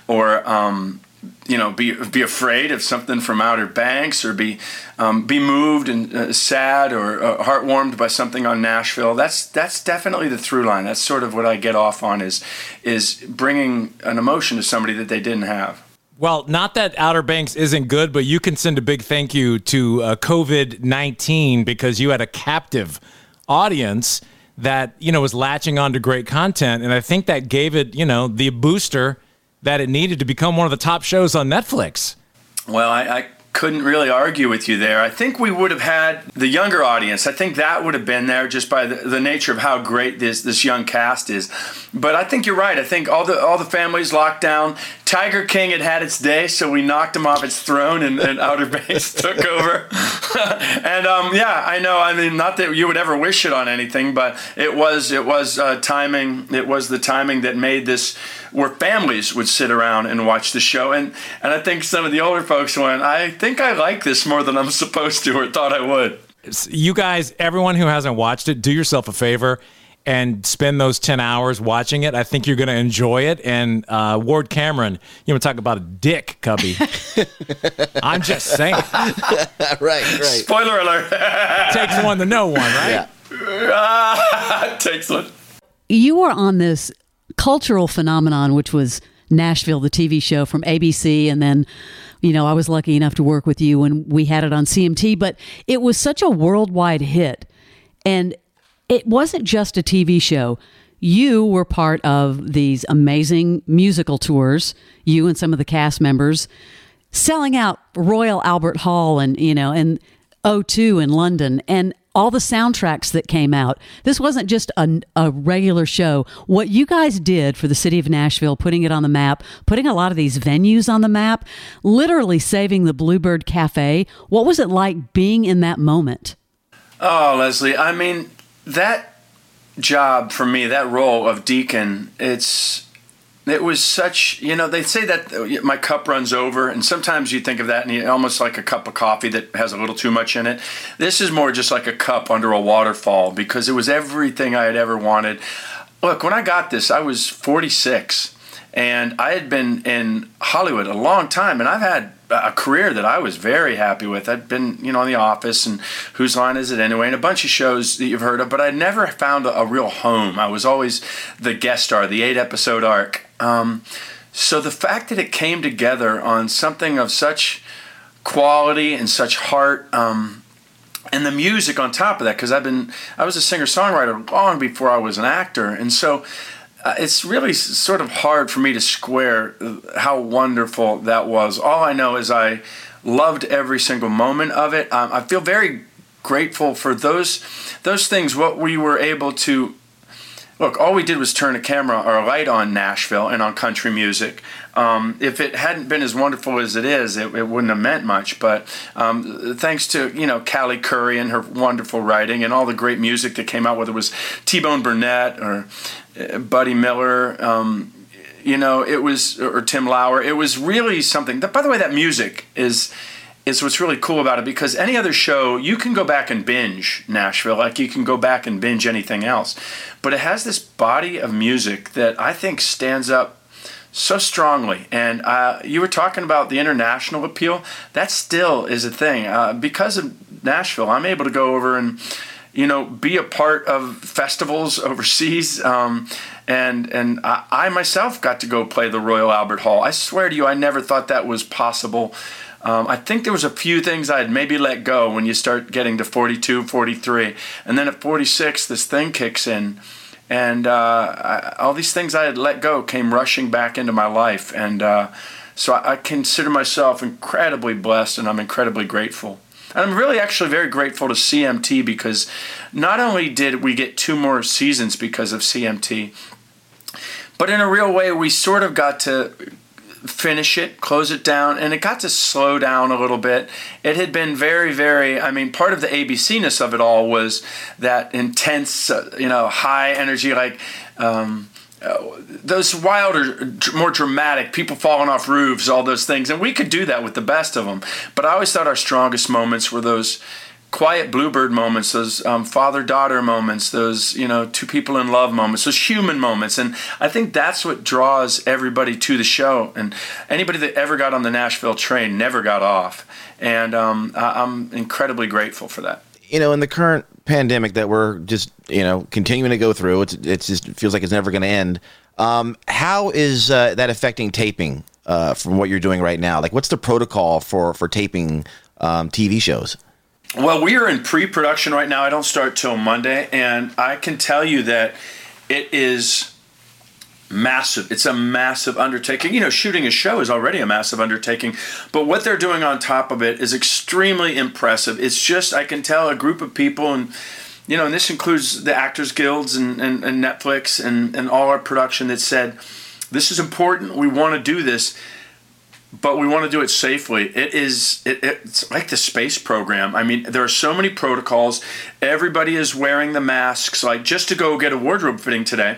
be afraid of something from Outer Banks, or be moved and sad or heartwarmed by something on Nashville. That's definitely the through line. That's sort of what I get off on is bringing an emotion to somebody that they didn't have. Well, not that Outer Banks isn't good, but you can send a big thank you to COVID-19 because you had a captive audience that was latching on to great content, and I think that gave it the booster that it needed to become one of the top shows on Netflix. Well, I couldn't really argue with you there. I think we would have had the younger audience. I think that would have been there just by the nature of how great this young cast is. But I think you're right. I think all the families locked down. Tiger King had its day, so we knocked him off its throne, and Outer Banks took over. And I know. I mean, not that you would ever wish it on anything, but it was timing. It was the timing that made this where families would sit around and watch the show. And I think some of the older folks went, "I think I like this more than I'm supposed to, or thought I would." You guys, everyone who hasn't watched it, do yourself a favor and spend those 10 hours watching it. I think you're going to enjoy it. And Ward Cameron, you want to talk about a dick, Cubby. I'm just saying. Right. Spoiler alert. Takes one to know one, right? Yeah. Takes one. You were on this cultural phenomenon, which was Nashville, the TV show from ABC. And then, I was lucky enough to work with you when we had it on CMT. But it was such a worldwide hit. And it wasn't just a TV show. You were part of these amazing musical tours, you and some of the cast members, selling out Royal Albert Hall and O2 in London, and all the soundtracks that came out. This wasn't just a regular show. What you guys did for the city of Nashville, putting it on the map, putting a lot of these venues on the map, literally saving the Bluebird Cafe. What was it like being in that moment? Oh, Leslie, I mean, that job for me, that role of Deacon, it was such, they say that my cup runs over, and sometimes you think of that and almost like a cup of coffee that has a little too much in it. This is more just like a cup under a waterfall, because it was everything I had ever wanted. Look, when I got this, I was 46, and I had been in Hollywood a long time, and I've had a career that I was very happy with. I'd been, on The Office and Whose Line Is It Anyway, and a bunch of shows that you've heard of, but I'd never found a real home. I was always the guest star, the 8-episode arc. So the fact that it came together on something of such quality and such heart, and the music on top of that, because I was a singer-songwriter long before I was an actor, and so it's really sort of hard for me to square how wonderful that was. All I know is I loved every single moment of it. I feel very grateful for those things, what we were able to... Look, all we did was turn a camera or a light on Nashville and on country music. If it hadn't been as wonderful as it is, it wouldn't have meant much. But thanks to, Callie Curry and her wonderful writing and all the great music that came out, whether it was T-Bone Burnett or Buddy Miller, it was, or Tim Lauer, it was really something. By the way, that music is what's really cool about it, because any other show, you can go back and binge Nashville, like you can go back and binge anything else. But it has this body of music that I think stands up so strongly. And you were talking about the international appeal. That still is a thing. Because of Nashville, I'm able to go over and, be a part of festivals overseas. And I myself got to go play the Royal Albert Hall. I swear to you, I never thought that was possible. I think there was a few things I had maybe let go when you start getting to 42, 43. And then at 46, this thing kicks in. And all these things I had let go came rushing back into my life. And so I consider myself incredibly blessed, and I'm incredibly grateful. And I'm really actually very grateful to CMT, because not only did we get 2 more seasons because of CMT, but in a real way we sort of got to finish it, close it down, and it got to slow down a little bit. It had been very, very, part of the ABC-ness of it all was that intense, high energy, like those wilder, more dramatic, people falling off roofs, all those things. And we could do that with the best of them. But I always thought our strongest moments were those quiet Bluebird moments, those father-daughter moments, those, two people in love moments, those human moments. And I think that's what draws everybody to the show. And anybody that ever got on the Nashville train never got off. And I'm incredibly grateful for that. In the current pandemic that we're just, continuing to go through, it just feels like it's never going to end. How is that affecting taping from what you're doing right now? Like, what's the protocol for taping TV shows? Well, we are in pre-production right now. I don't start till Monday, and I can tell you that it is massive. It's a massive undertaking. Shooting a show is already a massive undertaking, but what they're doing on top of it is extremely impressive. It's just, I can tell a group of people, and and this includes the Actors Guilds and Netflix and all our production, that said, this is important. We want to do this, but we want to do it safely. It's like the space program. There are so many protocols. Everybody is wearing the masks. Like, just to go get a wardrobe fitting today,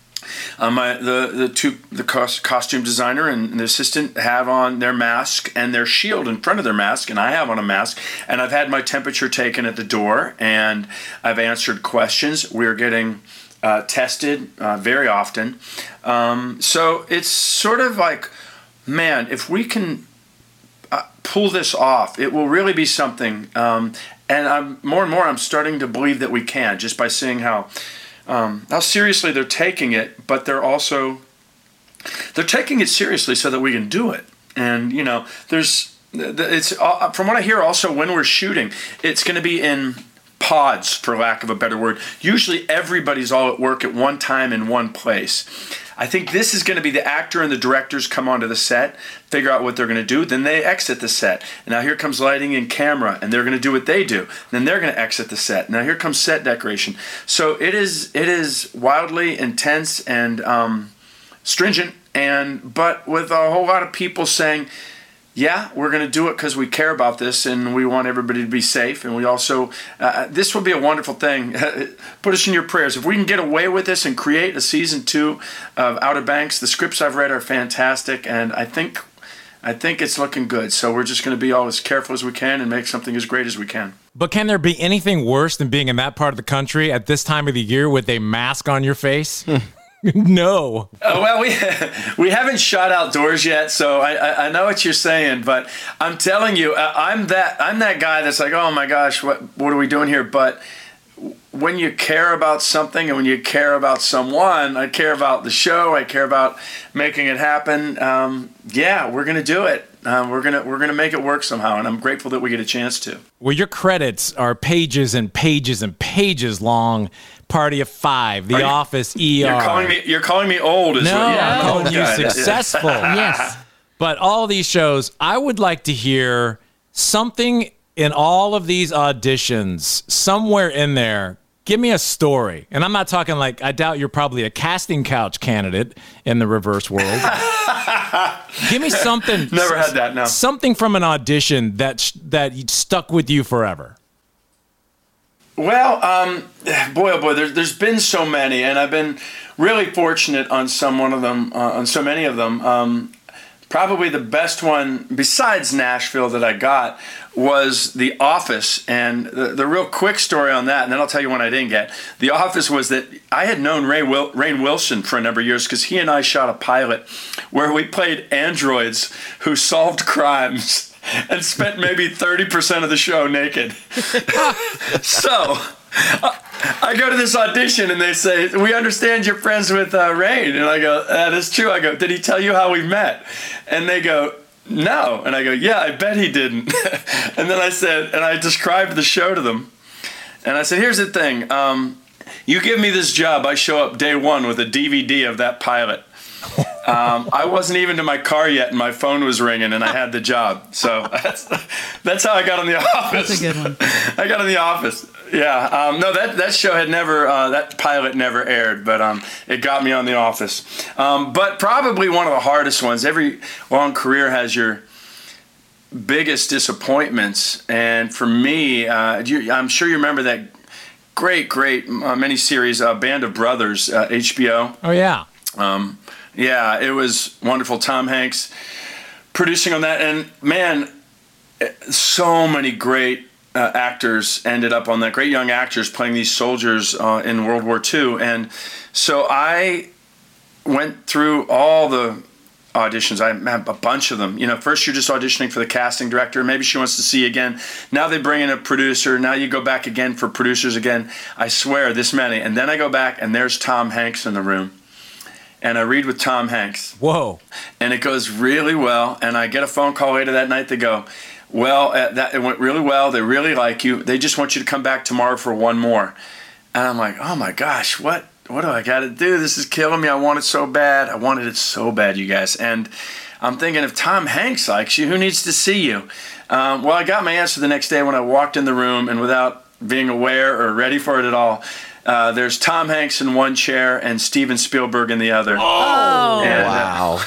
the costume designer and the assistant have on their mask and their shield in front of their mask, and I have on a mask, and I've had my temperature taken at the door, and I've answered questions. We're getting tested very often. So it's sort of like, man, if we can pull this off, it will really be something. And more and more, I'm starting to believe that we can, just by seeing how seriously they're taking it, but they're taking it seriously so that we can do it. And it's from what I hear. Also, when we're shooting, it's going to be in pods, for lack of a better word. Usually, everybody's all at work at one time in one place. I think this is going to be the actor and the directors come onto the set, figure out what they're going to do, then they exit the set. And now here comes lighting and camera, and they're going to do what they do. Then they're going to exit the set. Now here comes set decoration. So it is wildly intense and stringent, but with a whole lot of people saying, yeah, we're going to do it because we care about this and we want everybody to be safe. And we also, this will be a wonderful thing. Put us in your prayers. If we can get away with this and create a season 2 of Outer Banks, the scripts I've read are fantastic, and I think it's looking good. So we're just going to be all as careful as we can and make something as great as we can. But can there be anything worse than being in that part of the country at this time of the year with a mask on your face? No. Well, we haven't shot outdoors yet, so I know what you're saying, but I'm telling you, I'm that guy that's like, oh my gosh, what are we doing here? But when you care about something and when you care about someone, I care about the show, I care about making it happen. Yeah, we're gonna do it. We're gonna make it work somehow, and I'm grateful that we get a chance to. Well, your credits are pages and pages and pages long. Party of Five, The Office, ER. You're calling me old. I'm calling you successful. Yes. But all these shows, I would like to hear something in all of these auditions, somewhere in there. Give me a story. And I'm not talking like, I doubt you're probably a casting couch candidate in the reverse world. Give me something. Never had that, no. Something from an audition that stuck with you forever. Well, boy, oh boy, there's been so many, and I've been really fortunate on so many of them. Probably the best one, besides Nashville, that I got was The Office. And the real quick story on that, and then I'll tell you one I didn't get. The Office was that I had known Rainn Wilson for a number of years because he and I shot a pilot where we played androids who solved crimes and spent maybe 30% of the show naked. So I go to this audition and they say, we understand you're friends with Rainn. And I go, that is true. I go, did he tell you how we met? And they go, no. And I go, yeah, I bet he didn't. And then I said, and I described the show to them. And I said, here's the thing. You give me this job, I show up day one with a DVD of that pilot. I wasn't even to my car yet, and my phone was ringing, and I had the job. So that's how I got on The Office. That's a good one. I got on The Office. Yeah. No, that show had never, that pilot never aired, but it got me on The Office. But probably one of the hardest ones. Every long career has your biggest disappointments, and for me, I'm sure you remember that great miniseries, Band of Brothers, HBO. Oh yeah. Yeah, it was wonderful. Tom Hanks producing on that, and man, so many great actors ended up on that. Great young actors playing these soldiers in World War II, and so I went through all the auditions. I had a bunch of them. First you're just auditioning for the casting director. Maybe she wants to see you again. Now they bring in a producer. Now you go back again for producers again. I swear, this many. And then I go back, and there's Tom Hanks in the room. And I read with Tom Hanks. Whoa. And it goes really well. And I get a phone call later that night. They go, well, it went really well. They really like you. They just want you to come back tomorrow for one more. And I'm like, oh my gosh, what do I got to do? This is killing me. I want it so bad. I wanted it so bad, you guys. And I'm thinking, if Tom Hanks likes you, who needs to see you? Well, I got my answer the next day when I walked in the room, and without being aware or ready for it at all, there's Tom Hanks in one chair and Steven Spielberg in the other. Oh, and, wow.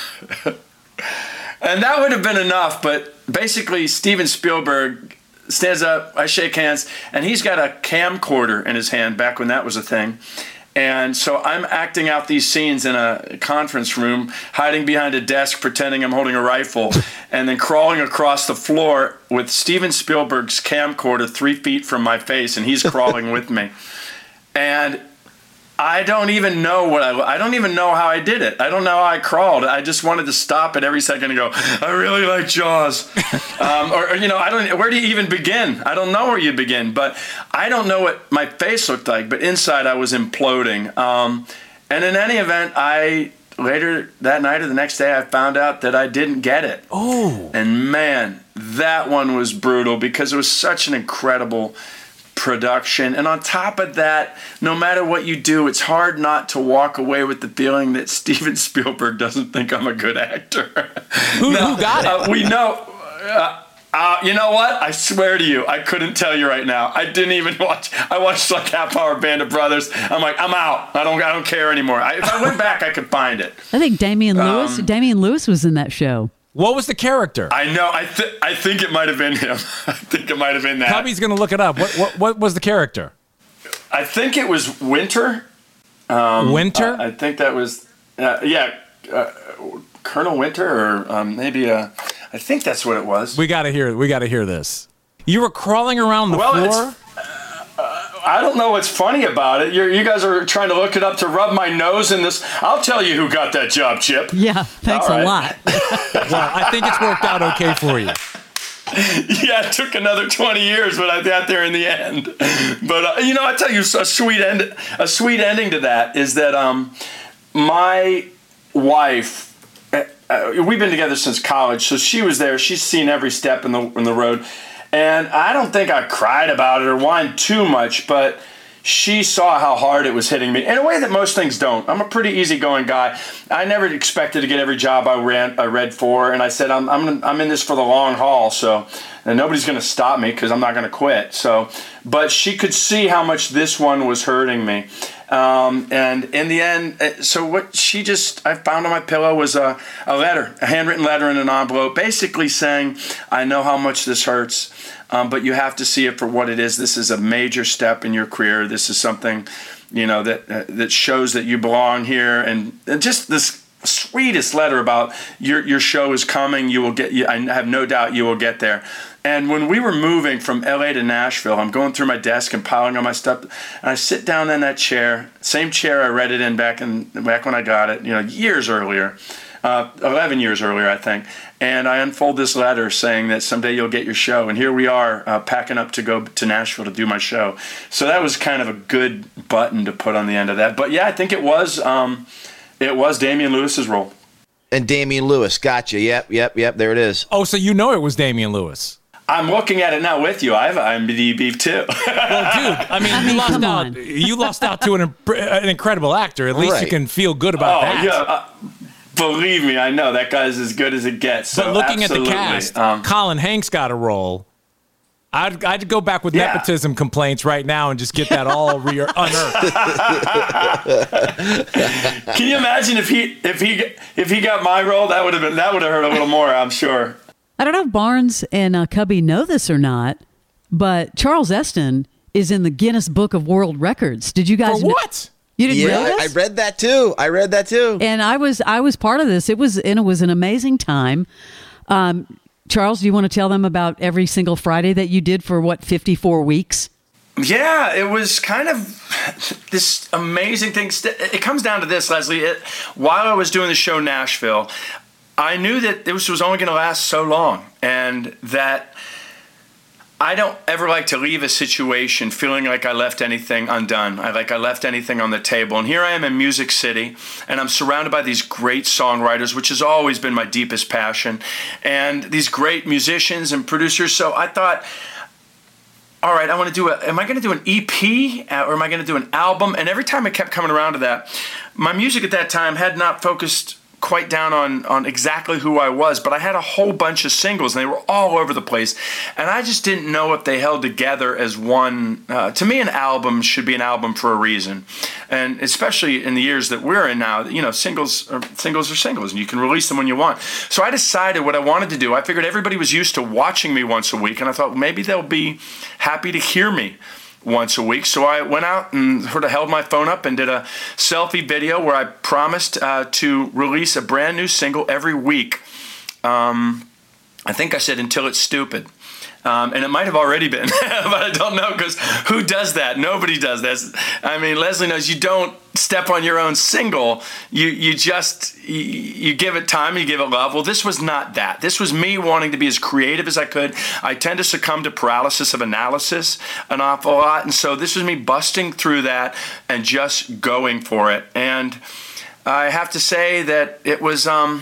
And that would have been enough, but basically Steven Spielberg stands up, I shake hands, and he's got a camcorder in his hand back when that was a thing. And so I'm acting out these scenes in a conference room, hiding behind a desk, pretending I'm holding a rifle, and then crawling across the floor with Steven Spielberg's camcorder 3 feet from my face, and he's crawling with me. And I don't even know I don't even know how I did it. I don't know how I crawled. I just wanted to stop at every second and go, I really like Jaws. or I don't, where do you even begin? I don't know where you begin, but I don't know what my face looked like, but inside I was imploding. And in any event, later that night or the next day, I found out that I didn't get it. Oh. And man, that one was brutal because it was such an incredible production. And on top of that, no matter what you do, it's hard not to walk away with the feeling that Steven Spielberg doesn't think I'm a good actor. Who got it? We know. You know what? I swear to you, I couldn't tell you right now. I didn't even watch. I watched like Half Hour Band of Brothers. I'm like, I'm out. I don't care anymore. If I went back, I could find it. I think Damian Lewis was in that show. What was the character? I know. I think it might have been him. I think it might have been that. Cubby's going to look it up. What was the character? I think it was Winter. Winter? I think that was, Colonel Winter, or maybe I think that's what it was. We got to hear this. You were crawling around the floor? I don't know what's funny about it. You guys are trying to look it up to rub my nose in this. I'll tell you who got that job, Chip. Yeah, thanks a lot. Well, I think it's worked out okay for you. Yeah, it took another 20 years, but I got there in the end. But I tell you, a sweet ending to that is that my wife. We've been together since college, so she was there. She's seen every step in the road, and I don't think I cried about it or whined too much, but she saw how hard it was hitting me in a way that most things don't. I'm a pretty easygoing guy. I never expected to get every job I read for, and I said I'm in this for the long haul, so and nobody's going to stop me because I'm not going to quit. So, but she could see how much this one was hurting me. And in the end, so what I found on my pillow was a letter, a handwritten letter in an envelope, basically saying, I know how much this hurts, but you have to see it for what it is. This is a major step in your career. This is something, that shows that you belong here. And just this sweetest letter about your show is coming. You will get. I have no doubt you will get there. And when we were moving from LA to Nashville, I'm going through my desk and piling on my stuff, and I sit down in that chair, same chair I read it in back when I got it, years earlier, 11 years earlier, I think. And I unfold this letter saying that someday you'll get your show. And here we are packing up to go to Nashville to do my show. So that was kind of a good button to put on the end of that. But yeah, I think it was Damian Lewis's role. And Damian Lewis, gotcha. Yep, there it is. Oh, so you know it was Damian Lewis. I'm looking at it now with you. I have IMDb too. Well, dude, you lost out to an incredible actor. At least you can feel good about that. Yeah, believe me, I know that guy's as good as it gets. So but looking absolutely. at the cast, Colin Hanks got a role. I'd go back with nepotism complaints right now and just get that all unearthed. Can you imagine if he got my role? That would have hurt a little more, I'm sure. I don't know if Barnes and Cubby know this or not, but Charles Esten is in the Guinness Book of World Records. Did you guys know? What? You didn't know this? I read that too. And I was part of this. It was an amazing time. Charles, do you want to tell them about every single Friday that you did for 54 weeks? Yeah, it was kind of this amazing thing. It comes down to this, Leslie. While I was doing the show Nashville, I knew that this was only going to last so long, and that I don't ever like to leave a situation feeling like I left anything undone. I left anything on the table. And here I am in Music City, and I'm surrounded by these great songwriters, which has always been my deepest passion, and these great musicians and producers. So I thought, all right, am I going to do an EP or am I going to do an album? And every time I kept coming around to that, my music at that time had not focused quite down on exactly who I was, but I had a whole bunch of singles and they were all over the place, and I just didn't know if they held together as one. To me, an album should be an album for a reason, and especially in the years that we're in now, singles are singles, and you can release them when you want. So I decided what I wanted to do. I figured everybody was used to watching me once a week, and I thought maybe they'll be happy to hear me once a week. So I went out and sort of held my phone up and did a selfie video where I promised to release a brand new single every week. I think I said until it's stupid. And it might have already been, but I don't know, because who does that? Nobody does that. I mean, Leslie knows you don't step on your own single. You just give it time, you give it love. Well, this was not that. This was me wanting to be as creative as I could. I tend to succumb to paralysis of analysis an awful lot. And so this was me busting through that and just going for it. And I have to say that it was a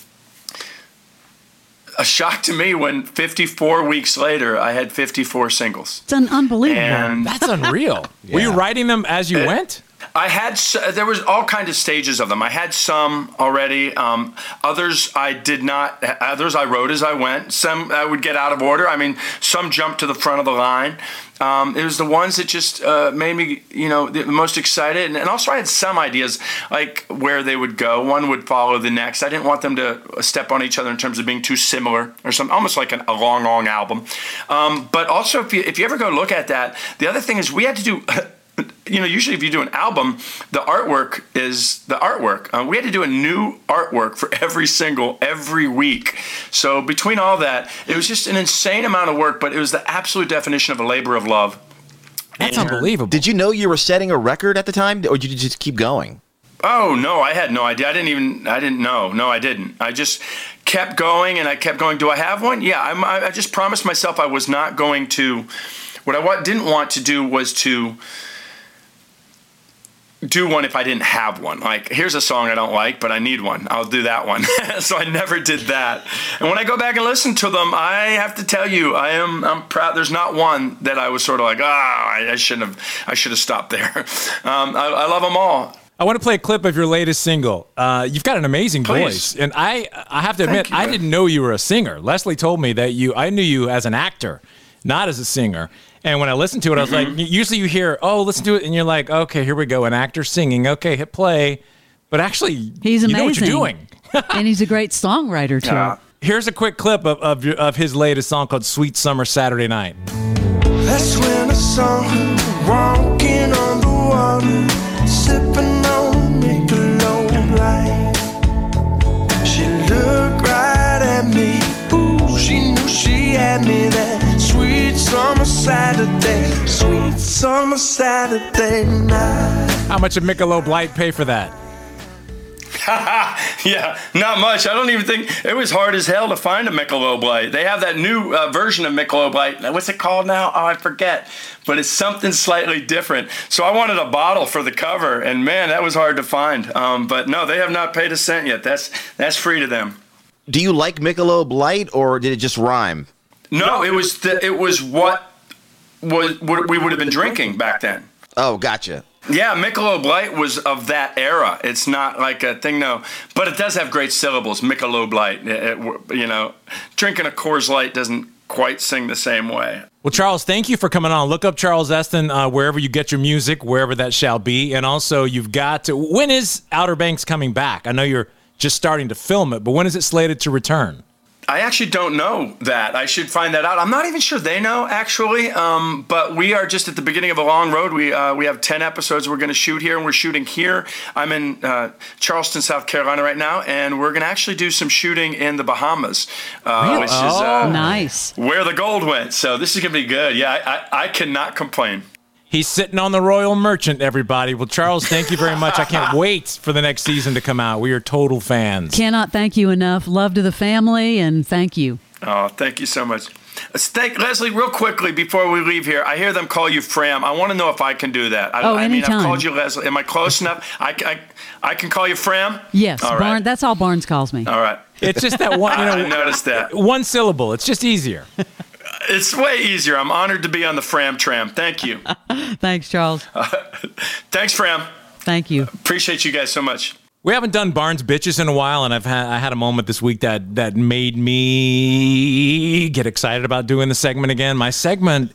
shock to me when 54 weeks later I had 54 singles. It's unbelievable. And That's unreal. Were you writing them as you went? I had, there was all kinds of stages of them. I had some already. Others I did not. Others I wrote as I went. Some I would get out of order. I mean, some jumped to the front of the line. It was the ones that just made me, the most excited. And also I had some ideas like where they would go. One would follow the next. I didn't want them to step on each other in terms of being too similar or something, almost like a long album. But also if you ever go look at that, the other thing is we had to do... usually if you do an album, the artwork is the artwork. We had to do a new artwork for every single, every week. So between all that, it was just an insane amount of work, but it was the absolute definition of a labor of love. That's unbelievable. Did you know you were setting a record at the time, or did you just keep going? Oh, no, I had no idea. I didn't know. No, I didn't. I just kept going, and I kept going. Do I have one? Yeah, I just promised myself I was not going to... What I didn't want to do was to... do one if I didn't have one. Like, here's a song I don't like, but I need one. I'll do that one. So I never did that. And when I go back and listen to them, I have to tell you, I'm proud. There's not one that I was sort of like, I should have stopped there. I love them all. I want to play a clip of your latest single. You've got an amazing Please. voice, and I have to admit, I didn't know you were a singer. Leslie told me that I knew you as an actor, not as a singer. And when I listened to it, I was like, usually you hear, listen to it, and you're like, okay, here we go, an actor singing. Okay, hit play. But actually, he's amazing. You know what you're doing. And he's a great songwriter, too. Here's a quick clip of his latest song called Sweet Summer Saturday Night. That's when I saw her walking on the water, sipping on Michelob Light. She looked right at me. Ooh, she knew she had me there. Sweet summer Saturday night. How much did Michelob Light pay for that? Yeah, not much. I don't even think it was hard as hell to find a Michelob Light. They have that new version of Michelob Light. What's it called now? Oh, I forget. But it's something slightly different. So I wanted a bottle for the cover, and man, that was hard to find. But no, they have not paid a cent yet. That's free to them. Do you like Michelob Light, or did it just rhyme? No, it was what we would have been drinking back then. Oh, gotcha. Yeah, Michelob Light was of that era. It's not like a thing, no. But it does have great syllables, Michelob Light. Drinking a Coors Light doesn't quite sing the same way. Well, Charles, thank you for coming on. Look up Charles Esten wherever you get your music, wherever that shall be. And also, you've got to... When is Outer Banks coming back? I know you're just starting to film it, but when is it slated to return? I actually don't know that. I should find that out. I'm not even sure they know, actually. But we are just at the beginning of a long road. We have 10 episodes we're going to shoot here, and we're shooting here. I'm in Charleston, South Carolina right now, and we're going to actually do some shooting in the Bahamas, which is nice. Where the gold went. So this is going to be good. Yeah, I cannot complain. He's sitting on the Royal Merchant, everybody. Well, Charles, thank you very much. I can't wait for the next season to come out. We are total fans. Cannot thank you enough. Love to the family, and thank you. Oh, thank you so much. Thank Leslie, real quickly before we leave here. I hear them call you Fram. I want to know if I can do that. I mean, I've called you Leslie. Am I close enough? I can call you Fram? Yes, all right. That's all Barnes calls me. All right. It's just that one. I noticed that. One syllable. It's just easier. It's way easier. I'm honored to be on the Fram Tram. Thank you. Thanks, Charles. Thanks, Fram. Thank you. Appreciate you guys so much. We haven't done Barnes Bitches in a while, and I had a moment this week that made me get excited about doing the segment again. My segment,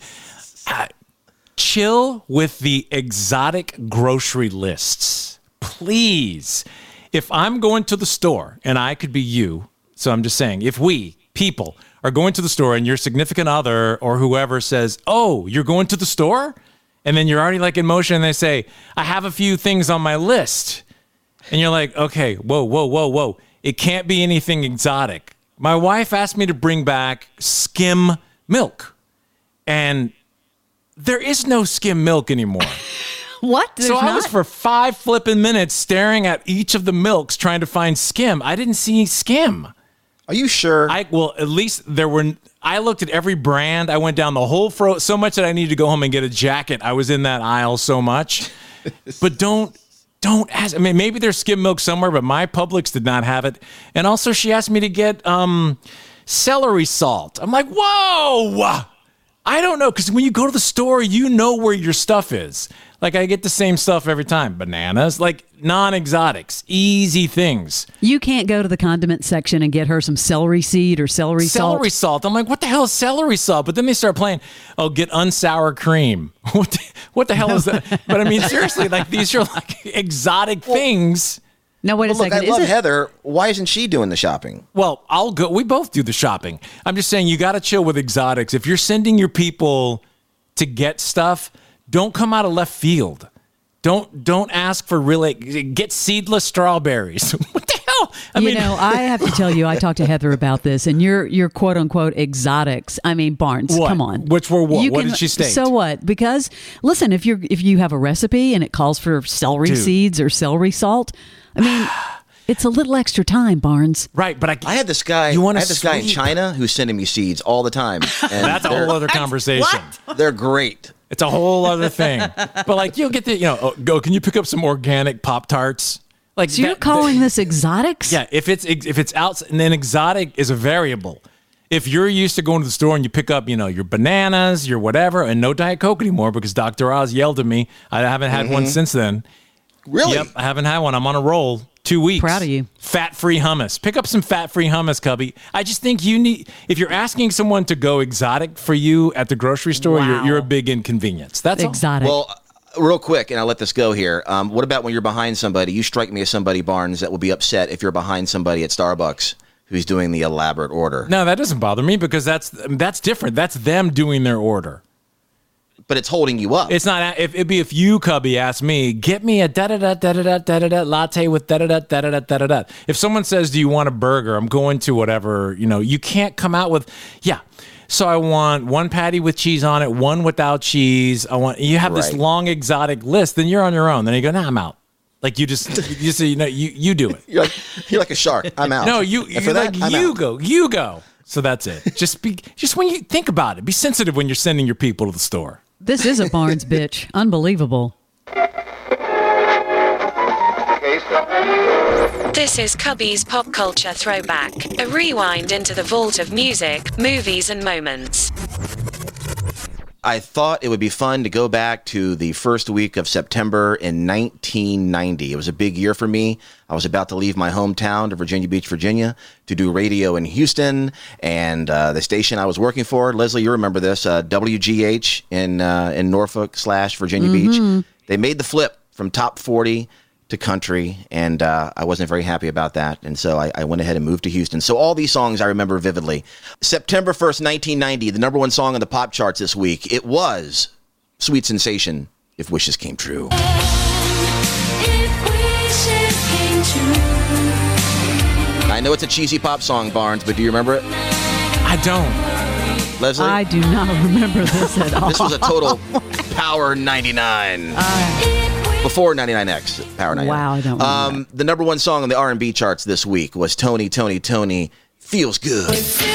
chill with the exotic grocery lists. Please. If I'm going to the store, and I could be you, so I'm just saying, if we, people, are going to the store and your significant other or whoever says, oh, you're going to the store? And then you're already like in motion and they say, I have a few things on my list. And you're like, okay, whoa. It can't be anything exotic. My wife asked me to bring back skim milk. and there is no skim milk anymore. What? So I was for 5 flipping minutes staring at each of the milks trying to find skim. I didn't see skim. Are you sure? Well, at least there were. I looked at every brand. I went down the whole so much that I needed to go home and get a jacket. I was in that aisle so much. But don't ask. I mean, maybe there's skim milk somewhere, but my Publix did not have it. And also, she asked me to get celery salt. I'm like, whoa! I don't know, because when you go to the store, you know where your stuff is. Like, I get the same stuff every time. Bananas, like non-exotics, easy things. You can't go to the condiment section and get her some celery seed or celery salt. Celery salt. I'm like, what the hell is celery salt? But then they start playing, get unsour cream. What the hell is that? But I mean, seriously, like, these are like exotic things. Now, wait a Look, second. I love Heather. Why isn't she doing the shopping? Well, I'll go. We both do the shopping. I'm just saying, you got to chill with exotics. If you're sending your people to get stuff, don't come out of left field. Don't ask for really. Get seedless strawberries. What the hell? I mean, I have to tell you, I talked to Heather about this, and your quote unquote exotics. I mean, Barnes, what? Come on. Which were what? What did she state? So what? Because listen, if you have a recipe and it calls for celery seeds or celery salt, I mean. It's a little extra time, Barnes. Right, but I had this guy. I had this guy in China who's sending me seeds all the time. And that's a whole other conversation. What? They're great. It's a whole other thing. But like, you'll get the can you pick up some organic Pop-Tarts? Like, so you're calling this exotics? Yeah, if it's out, and then exotic is a variable. If you're used to going to the store and you pick up, your bananas, your whatever, and no Diet Coke anymore because Dr. Oz yelled at me. I haven't had one since then. Really? Yep, I haven't had one. I'm on a roll. 2 weeks. Proud of you. Fat-free hummus. Pick up some fat-free hummus, Cubby. I just think if you're asking someone to go exotic for you at the grocery store, you're a big inconvenience. That's exotic. Well, real quick, and I'll let this go here. What about when you're behind somebody? You strike me as somebody, Barnes, that will be upset if you're behind somebody at Starbucks who's doing the elaborate order. No, that doesn't bother me because that's different. That's them doing their order. But it's holding you up. It's not. It'd be if you, Cubby, asked me, get me a da-da-da latte with da-da-da. If someone says, do you want a burger? I'm going to whatever, you can't come out with, so I want one patty with cheese on it, one without cheese. You have this long exotic list, then you're on your own. Then you go, nah, I'm out. Like you do it. You're like a shark. I'm out. No, you go. So that's it. Just when you think about it, be sensitive when you're sending your people to the store. This is a Barnes bitch. Unbelievable. This is Cubby's Pop Culture Throwback, a rewind into the vault of music, movies, and moments. I thought it would be fun to go back to the first week of September in 1990. It was a big year for me. I was about to leave my hometown to Virginia Beach, Virginia, to do radio in Houston, and the station I was working for, Leslie, you remember this, WGH in Norfolk / Virginia Beach. They made the flip from top 40 to country, and I wasn't very happy about that, and so I went ahead and moved to Houston. So all these songs I remember vividly. September 1st, 1990, the number one song on the pop charts this week, it was Sweet Sensation, If Wishes Came True. I know it's a cheesy pop song, Barnes, but do you remember it? I don't. Leslie? I do not remember this at all. This was a total Power 99. Before 99X, Power 99. Wow, I don't remember The number one song on the R&B charts this week was Tony, Feels Good.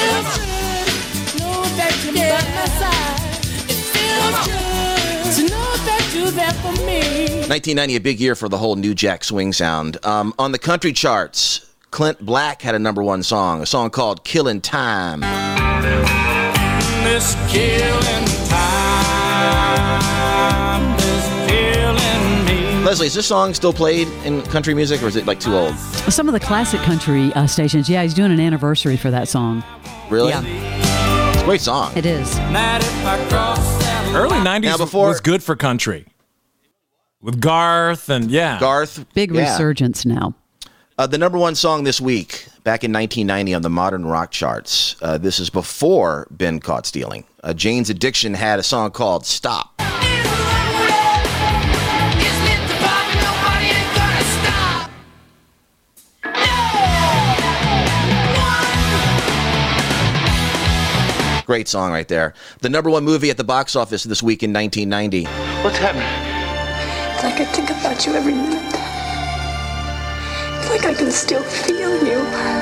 1990, a big year for the whole New Jack Swing sound. On the country charts, Clint Black had a number one song, a song called Killin' Time. This killing time is killing me. Leslie, is this song still played in country music, or is it like too old? Some of the classic country stations, he's doing an anniversary for that song. Really? Yeah. It's a great song. It is. Early 90s was good for country. With Garth and, Garth. Big resurgence now. The number one song this week, back in 1990 on the modern rock charts. This is before Ben Caught Stealing. Jane's Addiction had a song called Stop. Great song right there. The number one movie at the box office this week in 1990. What's happening? It's like I think about you every minute. It's like I can still feel you.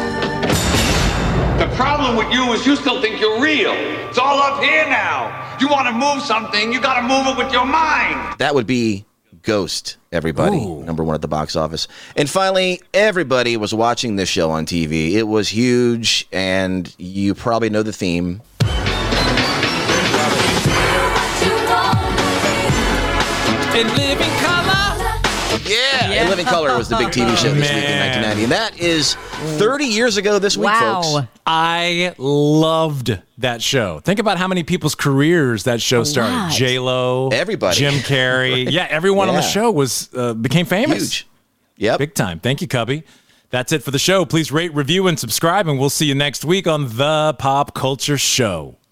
The problem with you is you still think you're real. It's all up here now. You want to move something, you got to move it with your mind. That would be Ghost, everybody. Ooh. Number one at the box office. And finally, everybody was watching this show on TV. It was huge, and you probably know the theme. In Living Color. Yeah. In Living Color was the big TV show this week in 1990. And that is 30 years ago this week, folks. I loved that show. Think about how many people's careers that show started. lot. J-Lo. Everybody. Jim Carrey. Yeah, everyone on the show was became famous. Huge. Yep. Big time. Thank you, Cubby. That's it for the show. Please rate, review, and subscribe, and we'll see you next week on The Pop Culture Show.